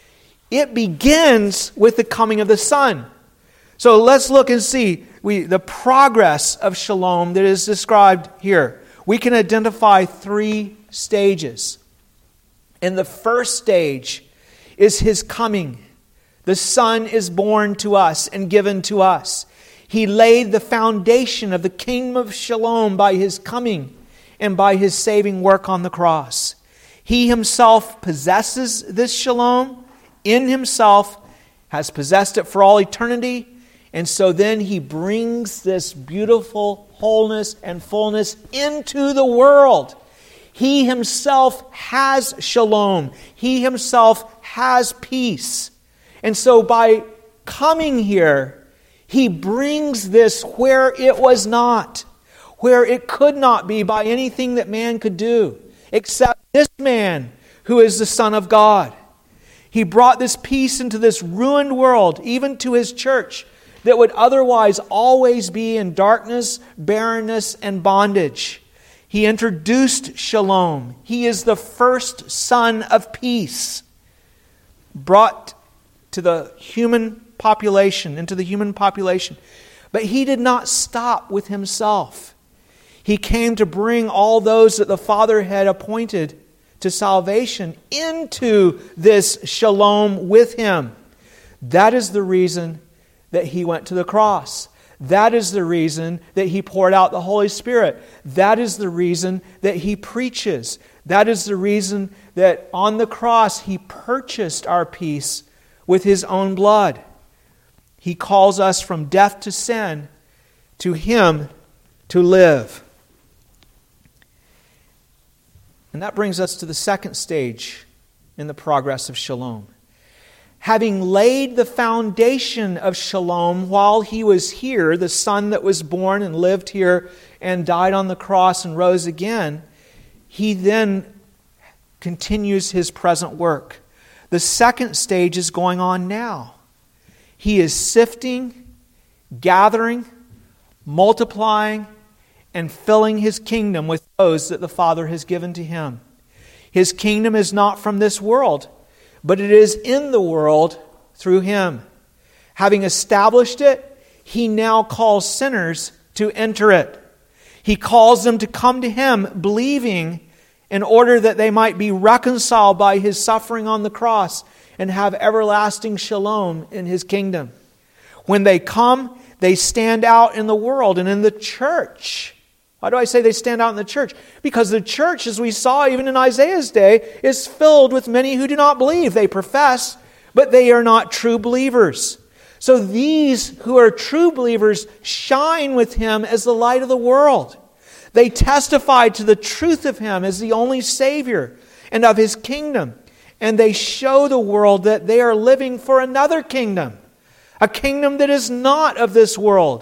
It begins with the coming of the Son. So let's look and see we, the progress of shalom that is described here. We can identify three stages. And the first stage is His coming. The Son is born to us and given to us. He laid the foundation of the kingdom of shalom by His coming and by His saving work on the cross. He Himself possesses this shalom in Himself, has possessed it for all eternity, and so then He brings this beautiful wholeness and fullness into the world. He Himself has shalom. He Himself has peace. And so by coming here, He brings this where it was not, where it could not be by anything that man could do, except this man who is the Son of God. He brought this peace into this ruined world, even to His church, that would otherwise always be in darkness, barrenness, and bondage. He introduced shalom. He is the first Son of peace, brought to the human population, into the human population. But He did not stop with Himself. He came to bring all those that the Father had appointed to salvation into this shalom with Him. That is the reason that He went to the cross. That is the reason that He poured out the Holy Spirit. That is the reason that He preaches. That is the reason that on the cross He purchased our peace with His own blood. He calls us from death to sin to Him to live. And that brings us to the second stage in the progress of shalom. Having laid the foundation of shalom while He was here, the Son that was born and lived here and died on the cross and rose again, He then continues His present work. The second stage is going on now. He is sifting, gathering, multiplying, and filling His kingdom with those that the Father has given to Him. His kingdom is not from this world, but it is in the world through Him. Having established it, He now calls sinners to enter it. He calls them to come to Him believing in order that they might be reconciled by His suffering on the cross and have everlasting shalom in His kingdom. When they come, they stand out in the world and in the church. Why do I say they stand out in the church? Because the church, as we saw even in Isaiah's day, is filled with many who do not believe. They profess, but they are not true believers. So these who are true believers shine with Him as the light of the world. They testify to the truth of Him as the only Savior and of His kingdom. And they show the world that they are living for another kingdom, a kingdom that is not of this world.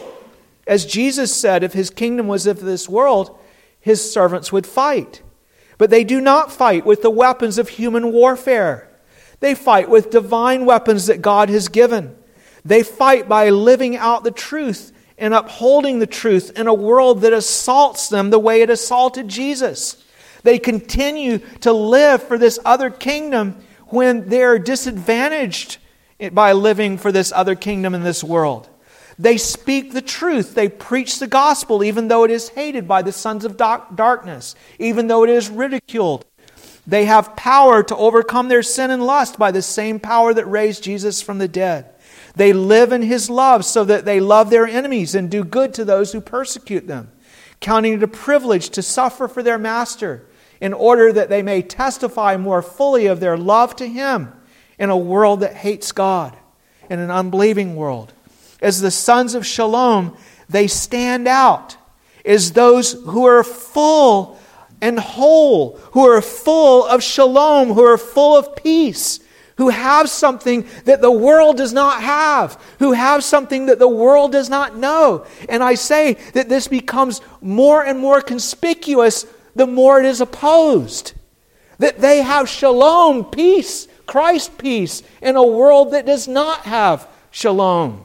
As Jesus said, if His kingdom was of this world, His servants would fight. But they do not fight with the weapons of human warfare. They fight with divine weapons that God has given. They fight by living out the truth and upholding the truth in a world that assaults them the way it assaulted Jesus. They continue to live for this other kingdom when they're disadvantaged by living for this other kingdom in this world. They speak the truth. They preach the gospel even though it is hated by the sons of darkness, even though it is ridiculed. They have power to overcome their sin and lust by the same power that raised Jesus from the dead. They live in His love so that they love their enemies and do good to those who persecute them, counting it a privilege to suffer for their Master in order that they may testify more fully of their love to Him in a world that hates God, in an unbelieving world. As the sons of Shalom, they stand out as those who are full and whole, who are full of shalom, who are full of peace, who have something that the world does not have, who have something that the world does not know. And I say that this becomes more and more conspicuous the more it is opposed. That they have shalom, peace, Christ peace, in a world that does not have shalom.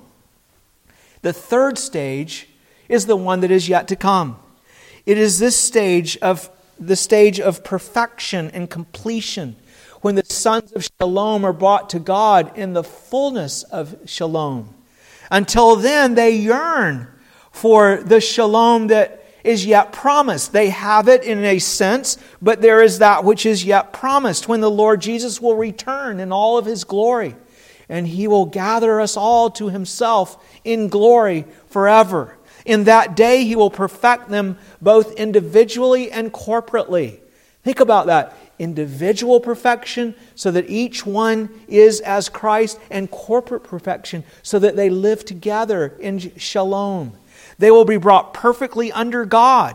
The third stage is the one that is yet to come. It is this stage of the stage of perfection and completion, when the sons of Shalom are brought to God in the fullness of Shalom. Until then, they yearn for the Shalom that is yet promised. They have it in a sense, but there is that which is yet promised, when the Lord Jesus will return in all of His glory, and He will gather us all to Himself in glory forever. In that day, He will perfect them both individually and corporately. Think about that. Individual perfection so that each one is as Christ, and corporate perfection so that they live together in shalom. They will be brought perfectly under God.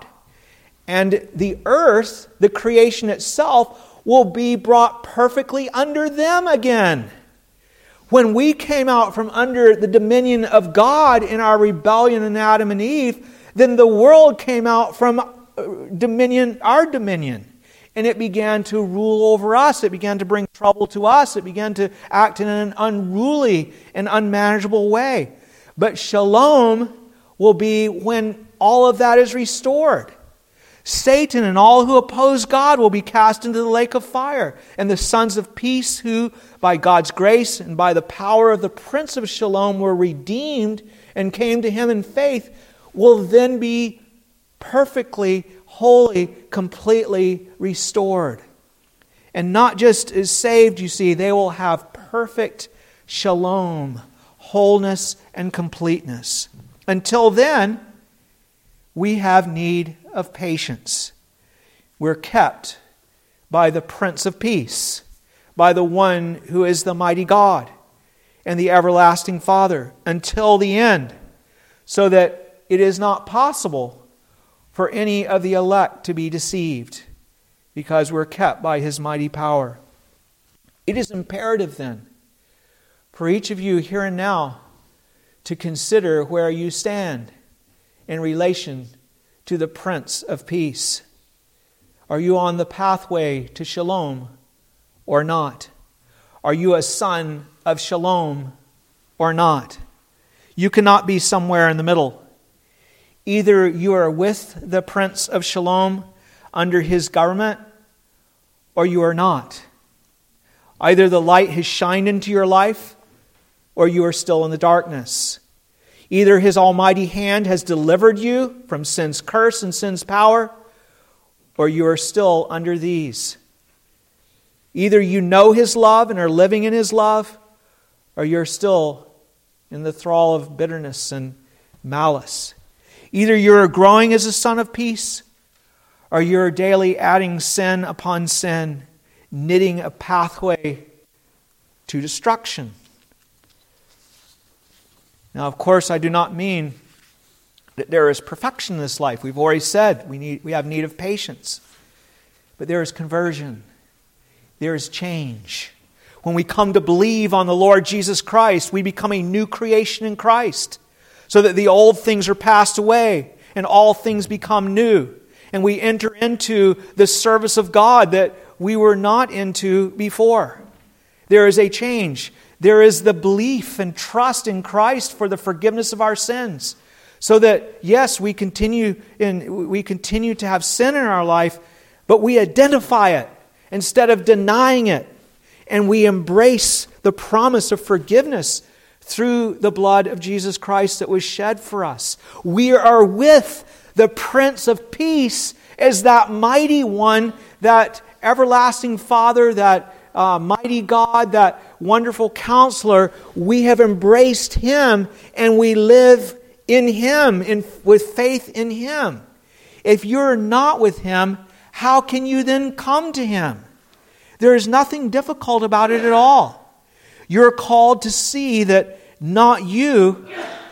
And the earth, the creation itself, will be brought perfectly under them again. When we came out from under the dominion of God in our rebellion in Adam and Eve, then the world came out from dominion, our dominion. And it began to rule over us. It began to bring trouble to us. It began to act in an unruly and unmanageable way. But shalom will be when all of that is restored. Satan and all who oppose God will be cast into the lake of fire. And the sons of peace who, by God's grace and by the power of the Prince of Shalom, were redeemed and came to Him in faith, will then be perfectly, wholly, completely restored. And not just as saved, you see, they will have perfect shalom, wholeness and completeness. Until then, we have need of patience. We're kept by the Prince of Peace, by the one who is the mighty God and the everlasting Father until the end, so that it is not possible for any of the elect to be deceived, because we're kept by His mighty power. It is imperative then for each of you here and now to consider where you stand in relation to the Prince of Peace. Are you on the pathway to shalom or not? Are you a son of shalom or not? You cannot be somewhere in the middle. Either you are with the Prince of Shalom under His government, or you are not. Either the light has shined into your life, or you are still in the darkness. Either His almighty hand has delivered you from sin's curse and sin's power, or you are still under these. Either you know His love and are living in His love, or you're still in the thrall of bitterness and malice. Either you're growing as a son of peace, or you're daily adding sin upon sin, knitting a pathway to destruction. Now, of course, I do not mean that there is perfection in this life. We've already said we need we have need of patience. But there is conversion. There is change. When we come to believe on the Lord Jesus Christ, we become a new creation in Christ, so that the old things are passed away and all things become new. And we enter into the service of God that we were not into before. There is a change. There is the belief and trust in Christ for the forgiveness of our sins. So that, yes, we continue in, we continue to have sin in our life, but we identify it instead of denying it. And we embrace the promise of forgiveness through the blood of Jesus Christ that was shed for us. We are with the Prince of Peace as that mighty one, that everlasting Father, that uh, mighty God, that wonderful Counselor. We have embraced Him and we live in Him, in, with faith in Him. If you're not with Him, how can you then come to Him? There is nothing difficult about it at all. You're called to see that not you,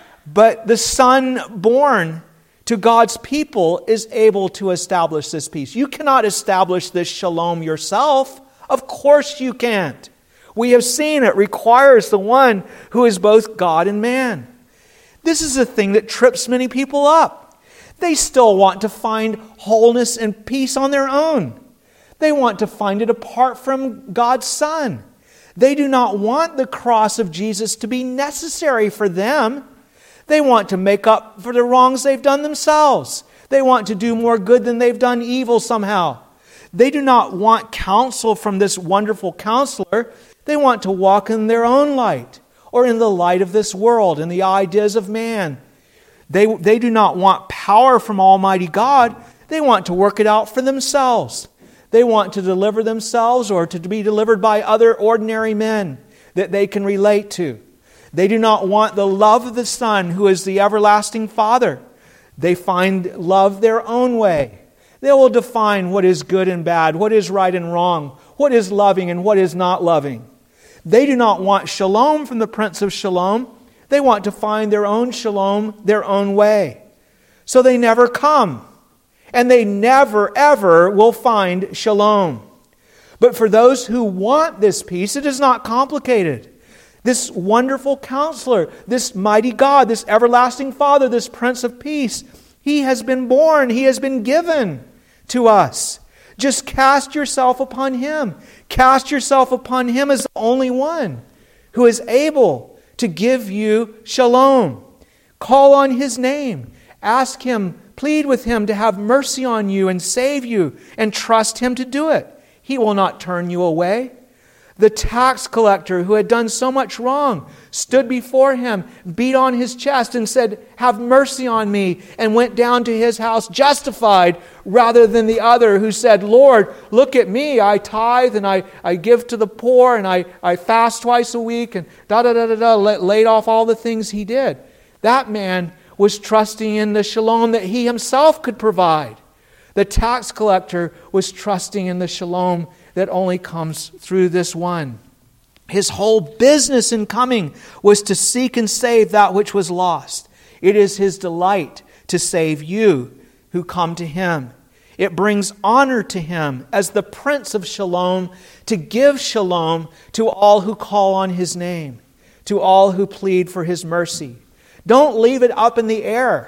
but the Son born to God's people is able to establish this peace. You cannot establish this shalom yourself. Of course you can't. We have seen it requires the one who is both God and man. This is a thing that trips many people up. They still want to find wholeness and peace on their own. They want to find it apart from God's Son. They do not want the cross of Jesus to be necessary for them. They want to make up for the wrongs they've done themselves. They want to do more good than they've done evil somehow. They do not want counsel from this wonderful Counselor. They want to walk in their own light, or in the light of this world and the ideas of man. They, they do not want power from Almighty God. They want to work it out for themselves. They want to deliver themselves or to be delivered by other ordinary men that they can relate to. They do not want the love of the Son, who is the everlasting Father. They find love their own way. They will define what is good and bad, what is right and wrong, what is loving and what is not loving. They do not want shalom from the Prince of Shalom. They want to find their own shalom their own way. So they never come. And they never, ever will find shalom. But for those who want this peace, it is not complicated. This wonderful Counselor, this mighty God, this everlasting Father, this Prince of Peace, He has been born. He has been given to us. Just cast yourself upon Him. Cast yourself upon Him as the only one who is able to give you shalom. Call on His name. Ask Him, plead with Him to have mercy on you and save you, and trust Him to do it. He will not turn you away. The tax collector who had done so much wrong stood before Him, beat on His chest and said, "Have mercy on me," and went down to his house justified, rather than the other who said, "Lord, look at me. I tithe and I, I give to the poor and I, I fast twice a week," and da-da-da-da-da, laid off all the things he did. That man was trusting in the shalom that he himself could provide. The tax collector was trusting in the shalom that only comes through this one. His whole business in coming was to seek and save that which was lost. It is His delight to save you who come to Him. It brings honor to Him as the Prince of Shalom to give shalom to all who call on His name, to all who plead for His mercy. Don't leave it up in the air.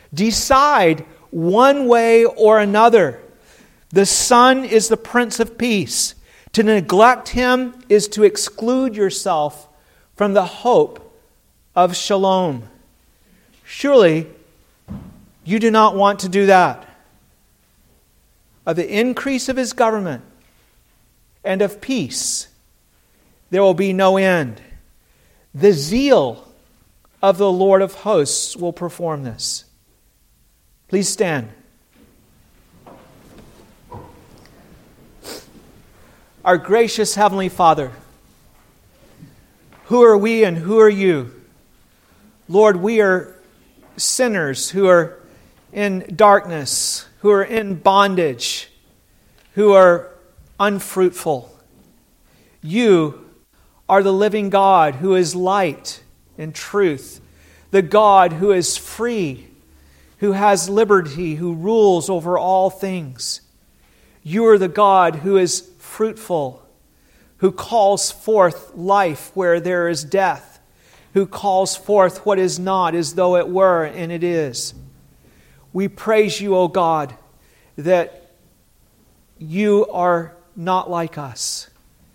Decide one way or another. The Son is the Prince of Peace. To neglect Him is to exclude yourself from the hope of shalom. Surely, you do not want to do that. Of the increase of His government and of peace, there will be no end. The zeal of the Lord of hosts will perform this. Please stand. Our gracious Heavenly Father, who are we and who are you? Lord, we are sinners who are in darkness, who are in bondage, who are unfruitful. You are the living God who is light and truth, the God who is free, who has liberty, who rules over all things. You are the God who is fruitful, who calls forth life where there is death, who calls forth what is not as though it were, and it is. We praise you, O God, that you are not like us.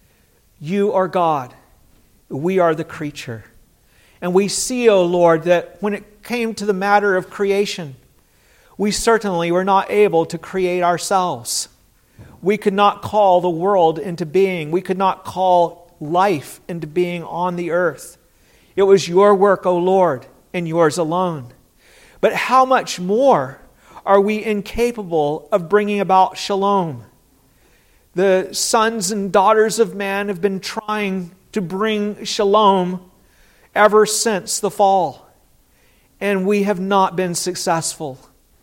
You are God. We are the creature. And we see, O Lord, that when it came to the matter of creation, we certainly were not able to create ourselves. We could not call the world into being. We could not call life into being on the earth. It was your work, O Lord, and yours alone. But how much more are we incapable of bringing about shalom? The sons and daughters of man have been trying to bring shalom ever since the fall, and we have not been successful.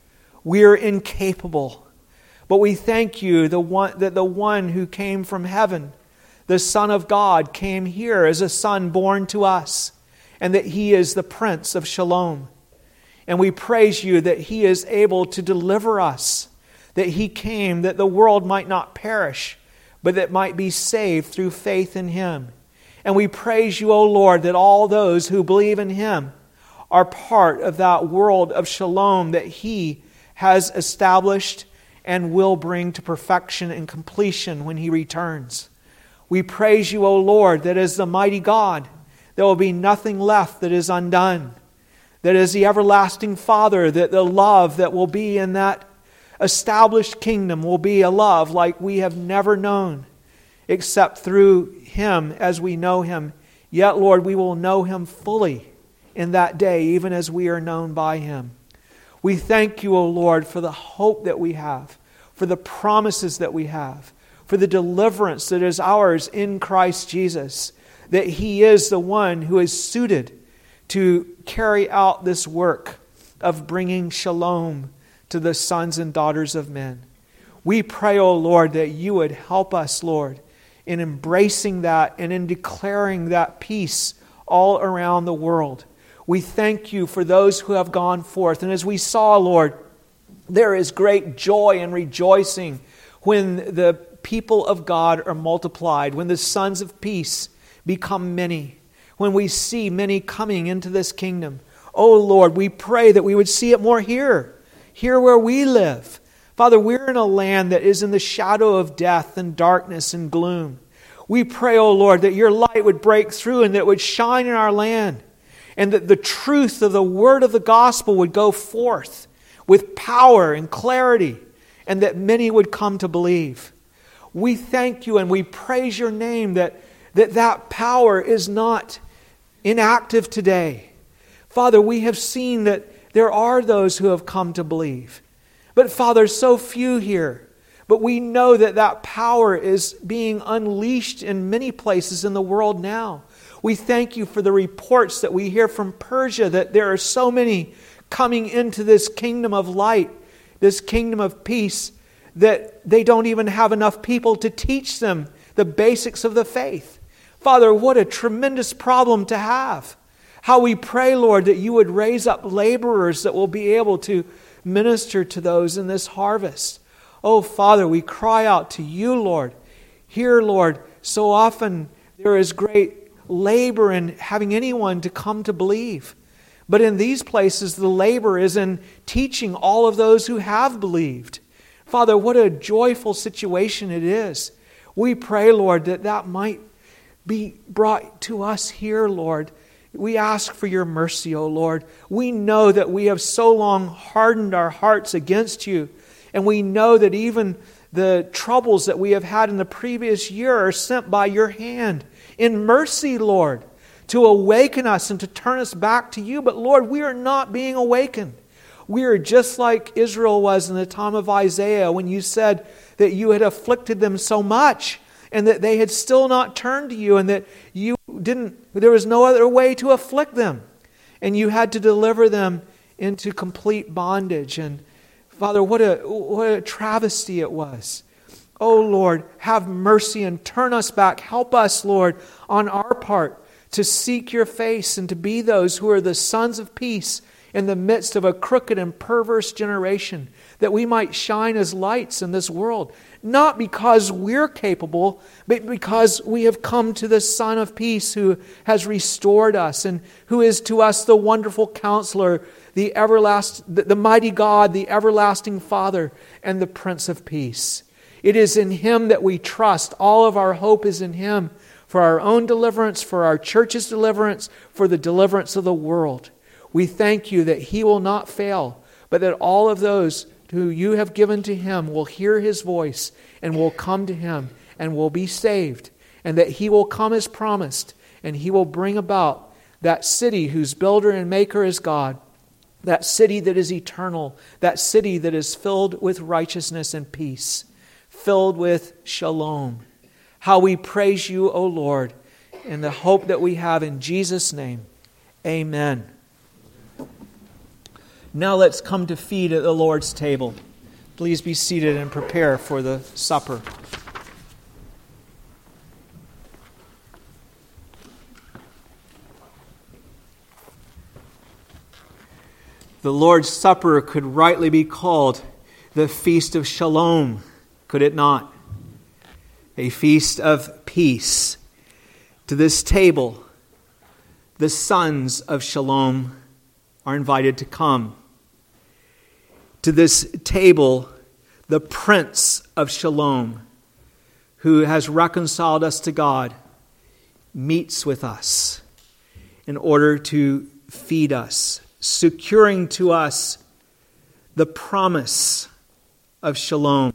We are incapable. But we thank you the one, that the one who came from heaven, the Son of God, came here as a son born to us, and that He is the Prince of Shalom. And we praise you that He is able to deliver us, that He came that the world might not perish, but that might be saved through faith in Him. And we praise you, O Lord, that all those who believe in Him are part of that world of shalom that He has established and will bring to perfection and completion when He returns. We praise you, O Lord, that as the mighty God, there will be nothing left that is undone. That as the everlasting Father, that the love that will be in that established kingdom will be a love like we have never known, except through Him as we know Him. Yet, Lord, we will know Him fully in that day, even as we are known by Him. We thank you, O Lord, for the hope that we have, for the promises that we have, for the deliverance that is ours in Christ Jesus, that He is the one who is suited to carry out this work of bringing shalom to the sons and daughters of men. We pray, O Lord, that you would help us, Lord, in embracing that and in declaring that peace all around the world. We thank you for those who have gone forth. And as we saw, Lord, there is great joy and rejoicing when the people of God are multiplied, when the sons of peace become many, when we see many coming into this kingdom. Oh Lord, we pray that we would see it more here, here where we live. Father, we're in a land that is in the shadow of death and darkness and gloom. We pray, oh Lord, that your light would break through and that it would shine in our land, and that the truth of the word of the gospel would go forth with power and clarity, and that many would come to believe. We thank you and we praise your name that that, that power is not inactive today. Father, we have seen that there are those who have come to believe. But Father, so few here. But we know that that power is being unleashed in many places in the world now. We thank you for the reports that we hear from Persia, that there are so many coming into this kingdom of light, this kingdom of peace, that they don't even have enough people to teach them the basics of the faith. Father, what a tremendous problem to have. How we pray, Lord, that you would raise up laborers that will be able to minister to those in this harvest. Oh, Father, we cry out to you, Lord. Here, Lord, so often there is great labor in having anyone to come to believe. But in these places, the labor is in teaching all of those who have believed. Father, what a joyful situation it is. We pray, Lord, that that might be brought to us here, Lord. We ask for your mercy, O Lord. We know that we have so long hardened our hearts against you. And we know that even the troubles that we have had in the previous year are sent by your hand in mercy, Lord, to awaken us and to turn us back to you. But Lord, we are not being awakened. We are just like Israel was in the time of Isaiah when you said that you had afflicted them so much and that they had still not turned to you and that you didn't, there was no other way to afflict them. And you had to deliver them into complete bondage. And Father, what a, what a travesty it was. Oh Lord, have mercy and turn us back. Help us, Lord, on our part to seek your face and to be those who are the sons of peace in the midst of a crooked and perverse generation, that we might shine as lights in this world, not because we're capable, but because we have come to the Son of Peace who has restored us and who is to us the wonderful Counselor, the everlast, the, the mighty God, the everlasting Father, and the Prince of Peace. It is in Him that we trust. All of our hope is in Him for our own deliverance, for our church's deliverance, for the deliverance of the world. We thank you that He will not fail, but that all of those who you have given to Him will hear His voice and will come to Him and will be saved, and that He will come as promised, and He will bring about that city whose builder and maker is God, that city that is eternal, that city that is filled with righteousness and peace, filled with shalom. How we praise you, O Lord, in the hope that we have in Jesus' name. Amen. Now let's come to feed at the Lord's table. Please be seated and prepare for the supper. The Lord's Supper could rightly be called the Feast of Shalom, could it not? A feast of peace. To this table, the sons of Shalom are invited to come. To this table, the Prince of Shalom, who has reconciled us to God, meets with us in order to feed us, securing to us the promise of Shalom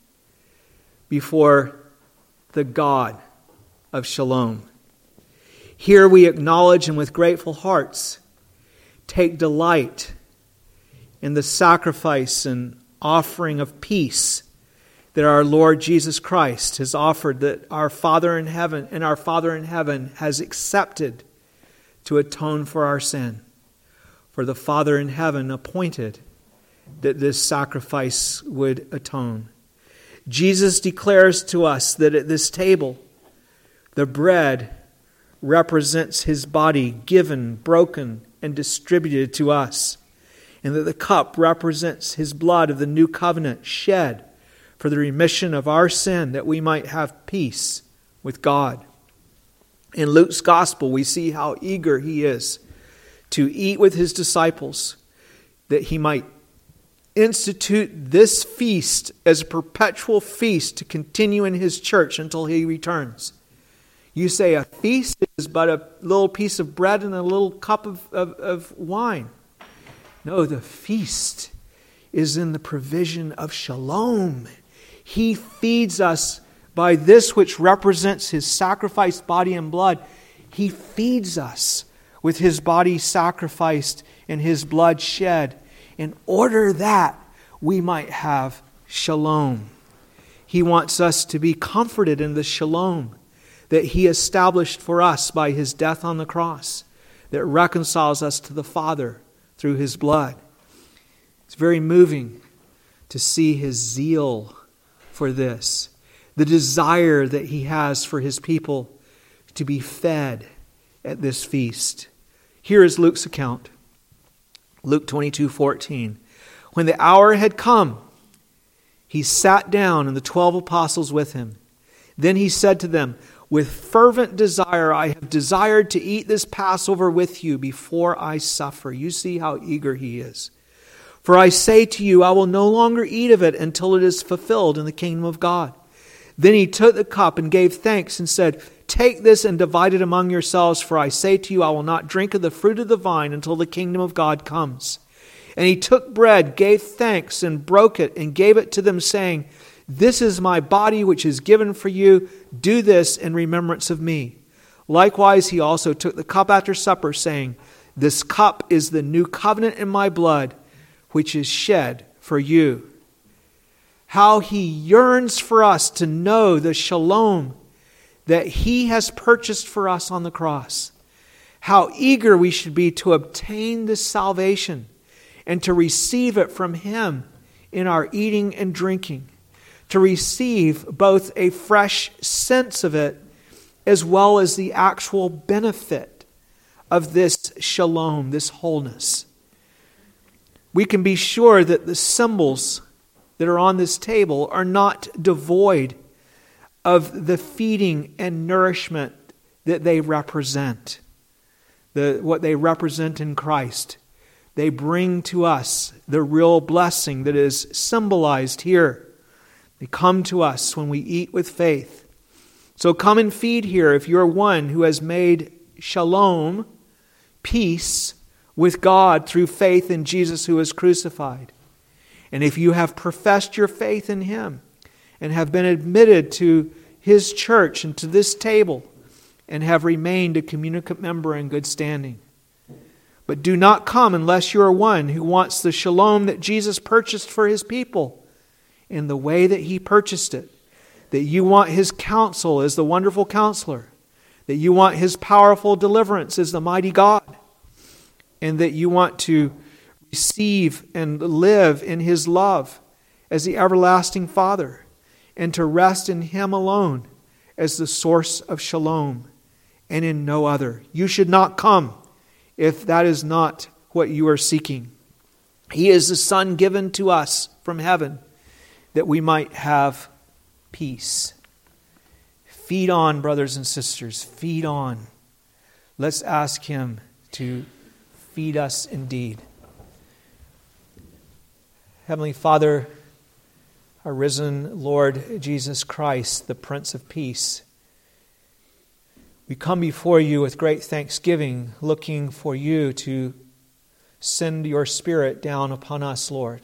before the God of Shalom. Here we acknowledge and with grateful hearts take delight in the sacrifice and offering of peace that our Lord Jesus Christ has offered, that our Father in heaven and our Father in heaven has accepted to atone for our sin. For the Father in heaven appointed that this sacrifice would atone. Jesus declares to us that at this table, the bread represents His body given, broken, and distributed to us, and that the cup represents His blood of the new covenant shed for the remission of our sin, that we might have peace with God. In Luke's gospel, we see how eager He is to eat with His disciples, that He might institute this feast as a perpetual feast to continue in His church until He returns. You say a feast is but a little piece of bread and a little cup of, of, of wine. No, the feast is in the provision of shalom. He feeds us by this which represents His sacrificed body and blood. He feeds us with His body sacrificed and His blood shed in order that we might have shalom. He wants us to be comforted in the shalom that He established for us by His death on the cross, that reconciles us to the Father through His blood. It's very moving to see His zeal for this, the desire that He has for His people to be fed at this feast. Here is Luke's account. Luke twenty-two fourteen. When the hour had come, He sat down and the twelve apostles with Him. Then He said to them, "With fervent desire I have desired to eat this Passover with you before I suffer." You see how eager He is. "For I say to you, I will no longer eat of it until it is fulfilled in the kingdom of God." Then He took the cup and gave thanks and said, "Take this and divide it among yourselves, for I say to you, I will not drink of the fruit of the vine until the kingdom of God comes." And He took bread, gave thanks, and broke it, and gave it to them, saying, "This is my body which is given for you. Do this in remembrance of me." Likewise, He also took the cup after supper, saying, "This cup is the new covenant in my blood, which is shed for you." How He yearns for us to know the shalom that He has purchased for us on the cross. How eager we should be to obtain this salvation and to receive it from Him in our eating and drinking. To receive both a fresh sense of it as well as the actual benefit of this shalom, this wholeness. We can be sure that the symbols that are on this table are not devoid of the feeding and nourishment that they represent, the, what they represent in Christ. They bring to us the real blessing that is symbolized here. They come to us when we eat with faith. So come and feed here if you're one who has made shalom, peace, with God through faith in Jesus who was crucified. And if you have professed your faith in Him and have been admitted to His church and to this table and have remained a communicant member in good standing. But do not come unless you are one who wants the shalom that Jesus purchased for His people in the way that He purchased it. That you want His counsel as the wonderful counselor. That you want His powerful deliverance as the mighty God. And that you want to receive and live in His love as the everlasting Father. And to rest in Him alone as the source of shalom and in no other. You should not come if that is not what you are seeking. He is the Son given to us from heaven that we might have peace. Feed on, brothers and sisters. Feed on. Let's ask Him to feed us indeed. Heavenly Father, our risen Lord Jesus Christ, the Prince of Peace, we come before you with great thanksgiving, looking for you to send your Spirit down upon us, Lord,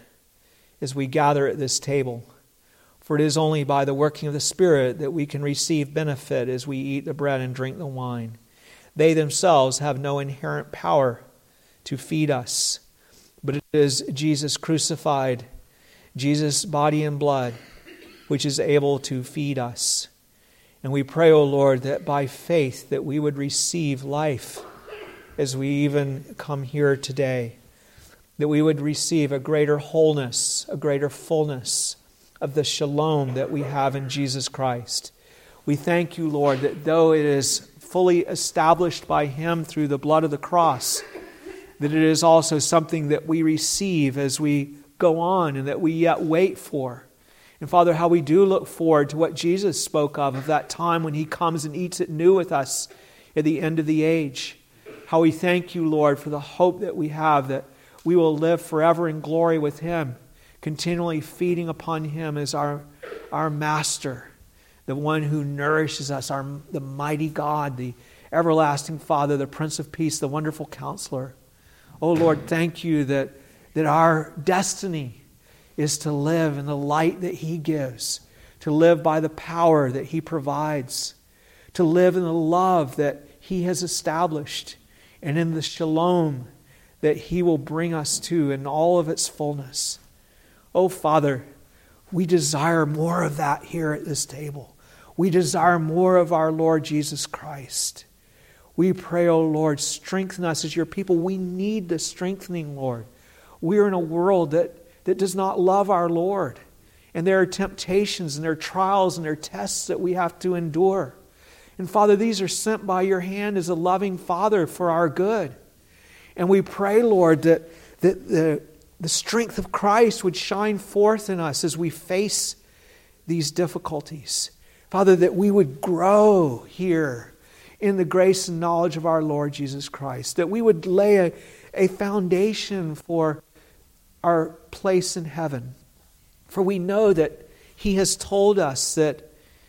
as we gather at this table. For it is only by the working of the Spirit that we can receive benefit as we eat the bread and drink the wine. They themselves have no inherent power to feed us, but it is Jesus crucified, Jesus' body and blood, which is able to feed us. And we pray, O Lord, that by faith that we would receive life as we even come here today. That we would receive a greater wholeness, a greater fullness of the shalom that we have in Jesus Christ. We thank you, Lord, that though it is fully established by Him through the blood of the cross, that it is also something that we receive as we go on and that we yet wait for. And Father, how we do look forward to what Jesus spoke of, of that time when He comes and eats it new with us at the end of the age. How we thank you, Lord, for the hope that we have that we will live forever in glory with Him, continually feeding upon Him as our, our Master, the one who nourishes us, our, the mighty God, the everlasting Father, the Prince of Peace, the wonderful Counselor. Oh Lord, thank you that, that our destiny is to live in the light that He gives, to live by the power that He provides, to live in the love that He has established, and in the shalom that He will bring us to in all of its fullness. Oh Father, we desire more of that here at this table. We desire more of our Lord Jesus Christ. We pray, oh Lord, strengthen us as your people. We need the strengthening, Lord. We are in a world that that does not love our Lord. And there are temptations and there are trials and there are tests that we have to endure. And Father, these are sent by your hand as a loving Father for our good. And we pray, Lord, that, that the, the strength of Christ would shine forth in us as we face these difficulties. Father, that we would grow here in the grace and knowledge of our Lord Jesus Christ. That we would lay a, a foundation for our place in heaven. For we know that He has told us that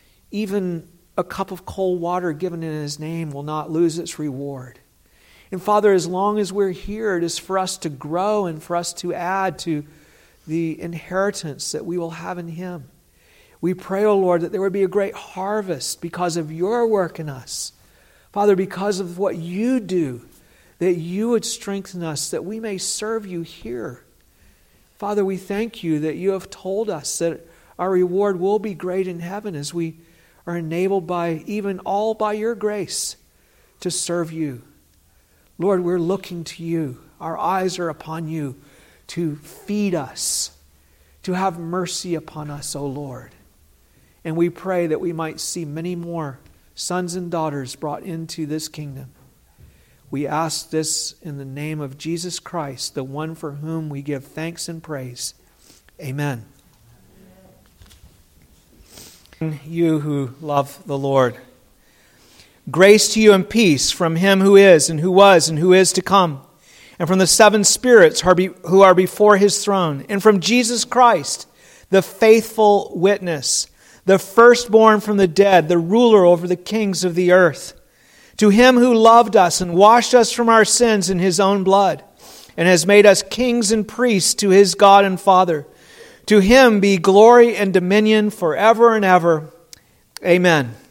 even a cup of cold water given in His name will not lose its reward. And Father, as long as we're here, it is for us to grow and for us to add to the inheritance that we will have in Him. We pray, O Lord, that there would be a great harvest because of your work in us. Father, because of what you do, that you would strengthen us, that we may serve you here. Father, we thank you that you have told us that our reward will be great in heaven as we are enabled by, even all by your grace, to serve you. Lord, we're looking to you. Our eyes are upon you to feed us, to have mercy upon us, O Lord. And we pray that we might see many more sons and daughters brought into this kingdom. We ask this in the name of Jesus Christ, the one for whom we give thanks and praise. Amen. You who love the Lord, grace to you and peace from Him who is and who was and who is to come, and from the seven spirits who are before His throne, and from Jesus Christ, the faithful witness, the firstborn from the dead, the ruler over the kings of the earth. To Him who loved us and washed us from our sins in His own blood, and has made us kings and priests to His God and Father. To Him be glory and dominion forever and ever. Amen.